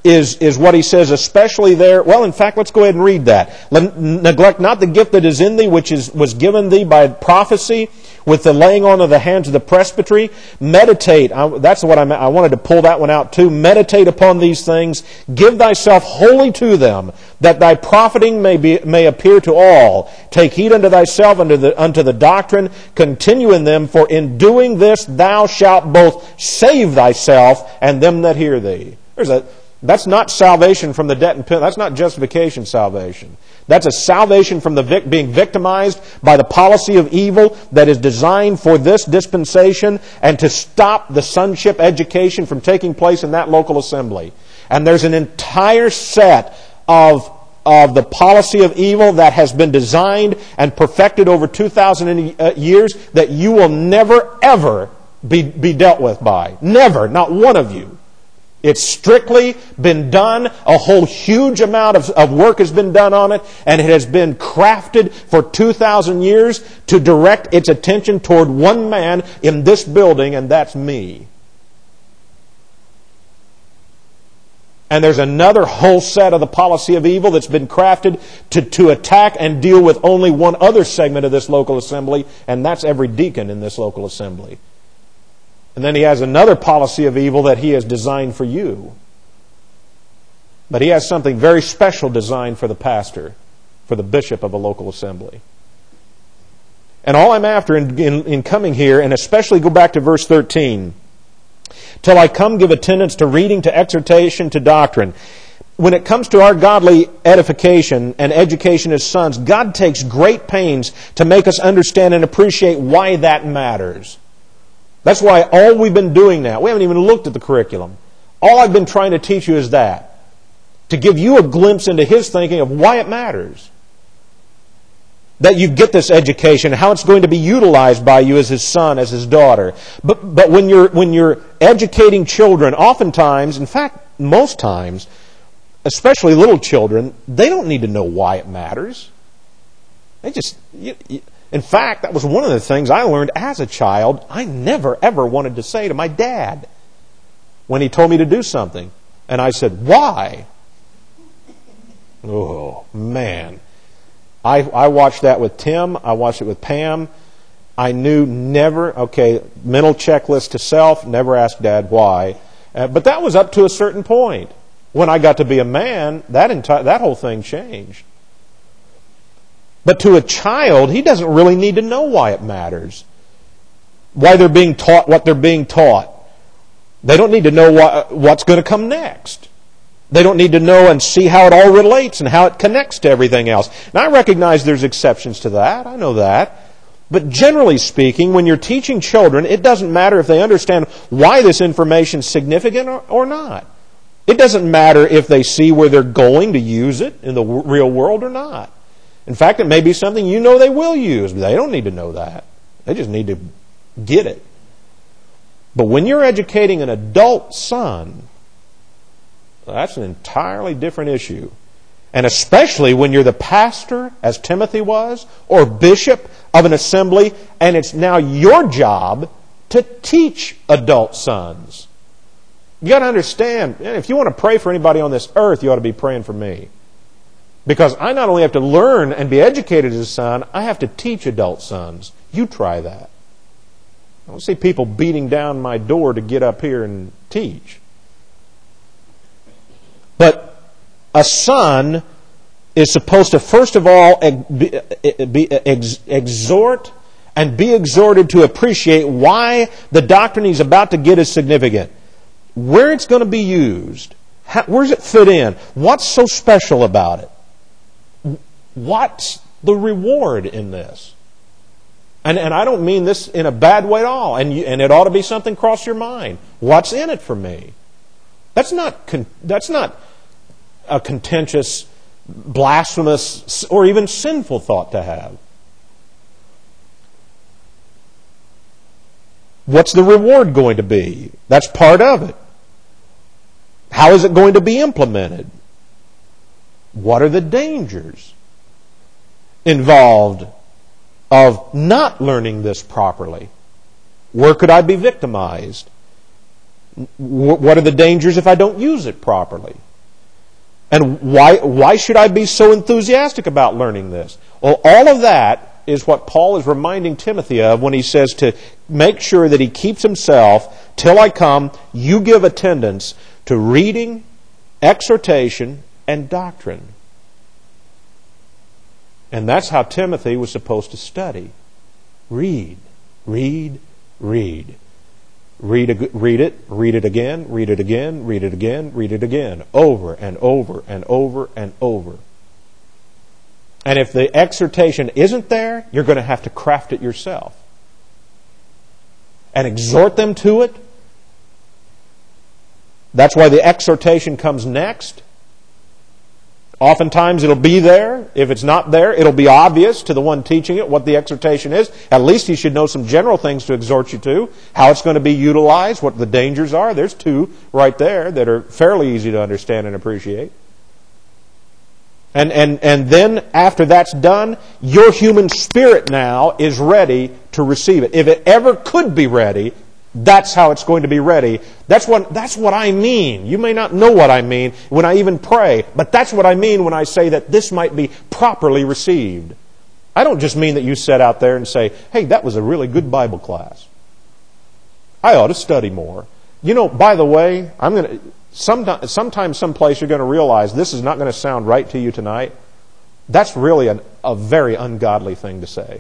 is what he says, especially there. Well, in fact, let's go ahead and read that. Neglect not the gift that is in thee, which was given thee by prophecy, with the laying on of the hands of the presbytery. Meditate. That's what I wanted to pull that one out too. Meditate upon these things. Give thyself wholly to them, that thy profiting may appear to all. Take heed unto thyself, unto the doctrine. Continue in them, for in doing this thou shalt both save thyself and them that hear thee. That's not salvation from the debt and penalty. That's not justification salvation. That's a salvation from being victimized by the policy of evil that is designed for this dispensation and to stop the sonship education from taking place in that local assembly. And there's an entire set of the policy of evil that has been designed and perfected over 2,000 years that you will never, ever be dealt with by. Never. Not one of you. It's strictly been done. A whole huge amount of work has been done on it, and it has been crafted for 2,000 years to direct its attention toward one man in this building, and that's me. And there's another whole set of the policy of evil that's been crafted to attack and deal with only one other segment of this local assembly, and that's every deacon in this local assembly. And then he has another policy of evil that he has designed for you. But he has something very special designed for the pastor, for the bishop of a local assembly. And all I'm after in coming here, and especially go back to verse 13, till I come give attendance to reading, to exhortation, to doctrine. When it comes to our godly edification and education as sons, God takes great pains to make us understand and appreciate why that matters. That's why all we've been doing now, we haven't even looked at the curriculum. All I've been trying to teach you is that. To give you a glimpse into His thinking of why it matters. That you get this education, how it's going to be utilized by you as His son, as His daughter. But when you're educating children, oftentimes, in fact, most times, especially little children, they don't need to know why it matters. They just... In fact, that was one of the things I learned as a child I never, ever wanted to say to my dad when he told me to do something. And I said, why? Oh, man. I watched that with Tim. I watched it with Pam. I knew never, mental checklist to self, never ask Dad why. But that was up to a certain point. When I got to be a man, that whole thing changed. But to a child, he doesn't really need to know why it matters. Why they're being taught what they're being taught. They don't need to know what's going to come next. They don't need to know and see how it all relates and how it connects to everything else. And I recognize there's exceptions to that. I know that. But generally speaking, when you're teaching children, it doesn't matter if they understand why this information is significant or not. It doesn't matter if they see where they're going to use it in the real world or not. In fact, it may be something you know they will use, but they don't need to know that. They just need to get it. But when you're educating an adult son, that's an entirely different issue. And especially when you're the pastor, as Timothy was, or bishop of an assembly, and it's now your job to teach adult sons. You got to understand, if you want to pray for anybody on this earth, you ought to be praying for me. Because I not only have to learn and be educated as a son, I have to teach adult sons. You try that. I don't see people beating down my door to get up here and teach. But a son is supposed to, first of all, exhort and be exhorted to appreciate why the doctrine he's about to get is significant. Where it's going to be used. Where does it fit in? What's so special about it? What's the reward in this? And I don't mean this in a bad way at all. And it ought to be something cross your mind. What's in it for me? That's not a contentious, blasphemous, or even sinful thought to have. What's the reward going to be? That's part of it. How is it going to be implemented? What are the dangers involved of not learning this properly? Where could I be victimized? What are the dangers if I don't use it properly? And why should I be so enthusiastic about learning this? Well, all of that is what Paul is reminding Timothy of when he says to make sure that he keeps himself, till I come, you give attendance to reading, exhortation, and doctrine. And that's how Timothy was supposed to study. Read, read, read. Read it, read it again, read it again, read it again, read it again, over and over and over and over. And if the exhortation isn't there, you're going to have to craft it yourself. And exhort them to it. That's why the exhortation comes next. Oftentimes it'll be there. If it's not there, it'll be obvious to the one teaching it what the exhortation is. At least he should know some general things to exhort you to. How it's going to be utilized, what the dangers are. There's two right there that are fairly easy to understand and appreciate. And then after that's done, your human spirit now is ready to receive it. If it ever could be ready, that's how it's going to be ready. That's what I mean. You may not know what I mean when I even pray, but that's what I mean when I say that this might be properly received. I don't just mean that you sit out there and say, hey, that was a really good Bible class. I ought to study more. You know, by the way, sometime someplace you're going to realize this is not going to sound right to you tonight. That's really a very ungodly thing to say.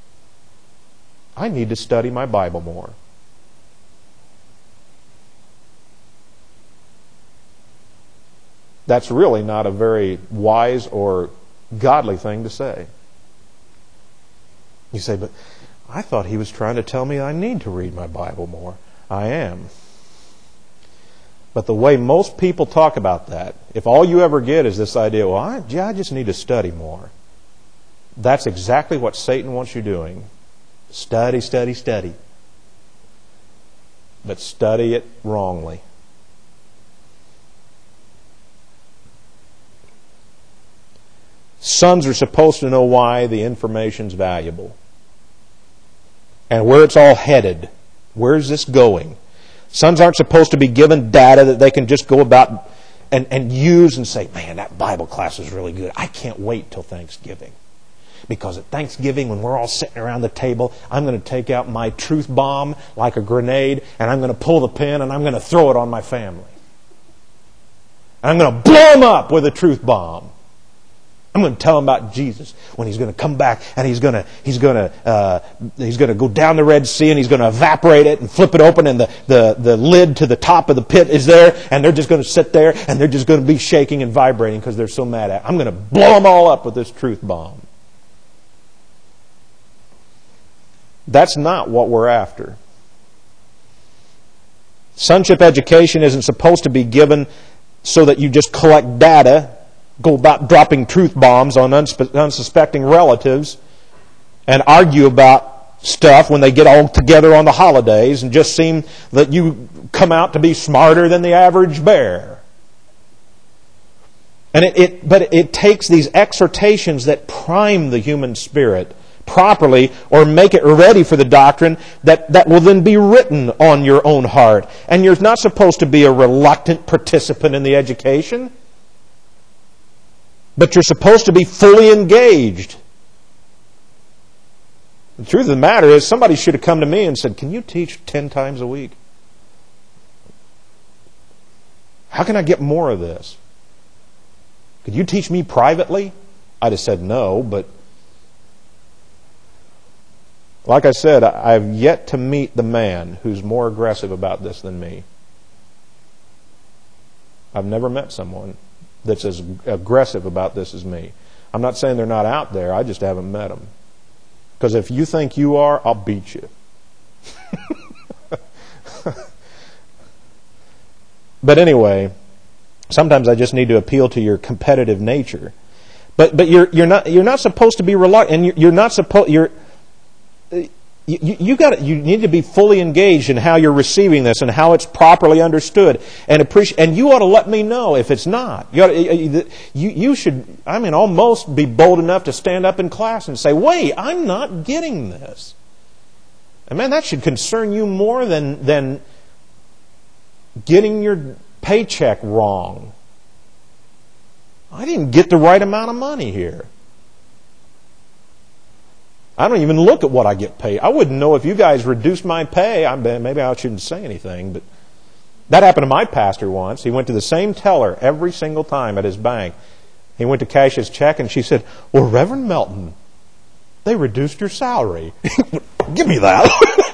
I need to study my Bible more. That's really not a very wise or godly thing to say. You say, but I thought he was trying to tell me I need to read my Bible more. I am. But the way most people talk about that, if all you ever get is this idea, well, I just need to study more. That's exactly what Satan wants you doing. Study, study, study. But study it wrongly. Sons are supposed to know why the information's valuable. and where it's all headed. Where is this going? Sons aren't supposed to be given data that they can just go about and use and say, man, that Bible class was really good. I can't wait till Thanksgiving. Because at Thanksgiving, when we're all sitting around the table, I'm going to take out my truth bomb like a grenade, and I'm going to pull the pin, and I'm going to throw it on my family. And I'm going to blow them up with a truth bomb. I'm going to tell them about Jesus when He's going to come back, and He's going to go down the Red Sea, and He's going to evaporate it and flip it open, and the lid to the top of the pit is there, and they're just going to sit there, and they're just going to be shaking and vibrating because they're so mad at it. I'm going to blow them all up with this truth bomb. That's not what we're after. Sonship education isn't supposed to be given so that you just collect data, go about dropping truth bombs on unsuspecting relatives, and argue about stuff when they get all together on the holidays and just seem that you come out to be smarter than the average bear. But it takes these exhortations that prime the human spirit properly or make it ready for the doctrine that will then be written on your own heart. And you're not supposed to be a reluctant participant in the education, but you're supposed to be fully engaged. The truth of the matter is, somebody should have come to me and said, can you teach 10 times a week? How can I get more of this? Could you teach me privately? I'd have said no, but like I said, I've yet to meet the man who's more aggressive about this than me. I've never met someone that's as aggressive about this as me. I'm not saying they're not out there, I just haven't met them. Because if you think you are, I'll beat you. But anyway, sometimes I just need to appeal to your competitive nature. But you're not supposed to be reluctant, and you're not supposed you need to be fully engaged in how you're receiving this and how it's properly understood and appreciate. And you ought to let me know if it's not. You should, almost be bold enough to stand up in class and say, "Wait, I'm not getting this." And man, that should concern you more than getting your paycheck wrong. I didn't get the right amount of money here. I don't even look at what I get paid. I wouldn't know if you guys reduced my pay. Maybe I shouldn't say anything, but that happened to my pastor once. He went to the same teller every single time at his bank. He went to cash his check, and she said, "Well, Reverend Melton, they reduced your salary." Give me that.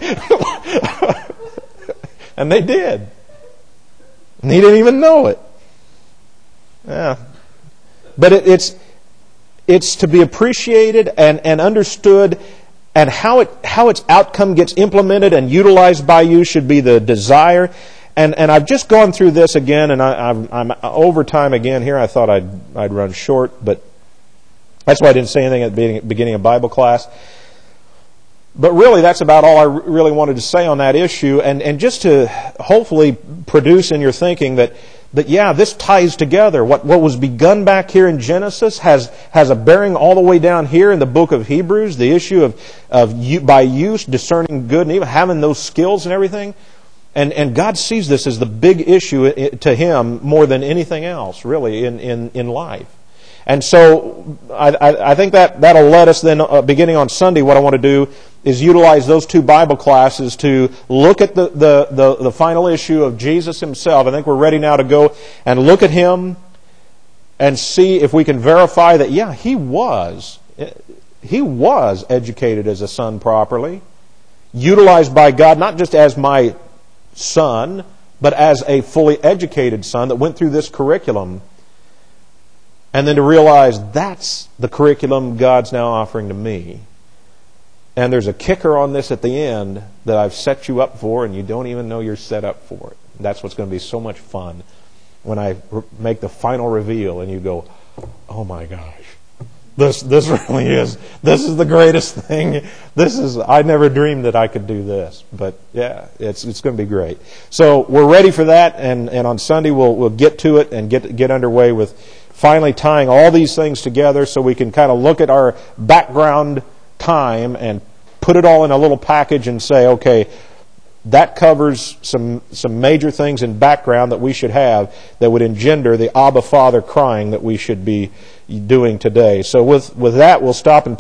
And they did. And he didn't even know it. Yeah. But it's to be appreciated and understood, and how its outcome gets implemented and utilized by you should be the desire. And I've just gone through this again, and I'm over time again here. I thought I'd run short, but that's why I didn't say anything at the beginning of Bible class. But really, that's about all I really wanted to say on that issue, and just to hopefully produce in your thinking that yeah, this ties together. What was begun back here in Genesis has a bearing all the way down here in the book of Hebrews. The issue of by use discerning good and evil, having those skills and everything, and God sees this as the big issue to Him more than anything else, really, in life. And so I think that'll let us then, beginning on Sunday, what I want to do is utilize those two Bible classes to look at the final issue of Jesus Himself. I think we're ready now to go and look at Him and see if we can verify that, yeah, He was educated as a son properly, utilized by God, not just as my son, but as a fully educated son that went through this curriculum. And then to realize that's the curriculum God's now offering to me. And there's a kicker on this at the end that I've set you up for, and you don't even know you're set up for it. That's what's going to be so much fun when I make the final reveal and you go, "Oh my gosh, this really is. This is the greatest thing. I never dreamed that I could do this." But yeah, it's going to be great. So we're ready for that, and on Sunday we'll get to it and get underway with finally tying all these things together so we can kind of look at our background time and put it all in a little package and say, okay, that covers some major things in background that we should have that would engender the Abba Father crying that we should be doing today. So with that, we'll stop and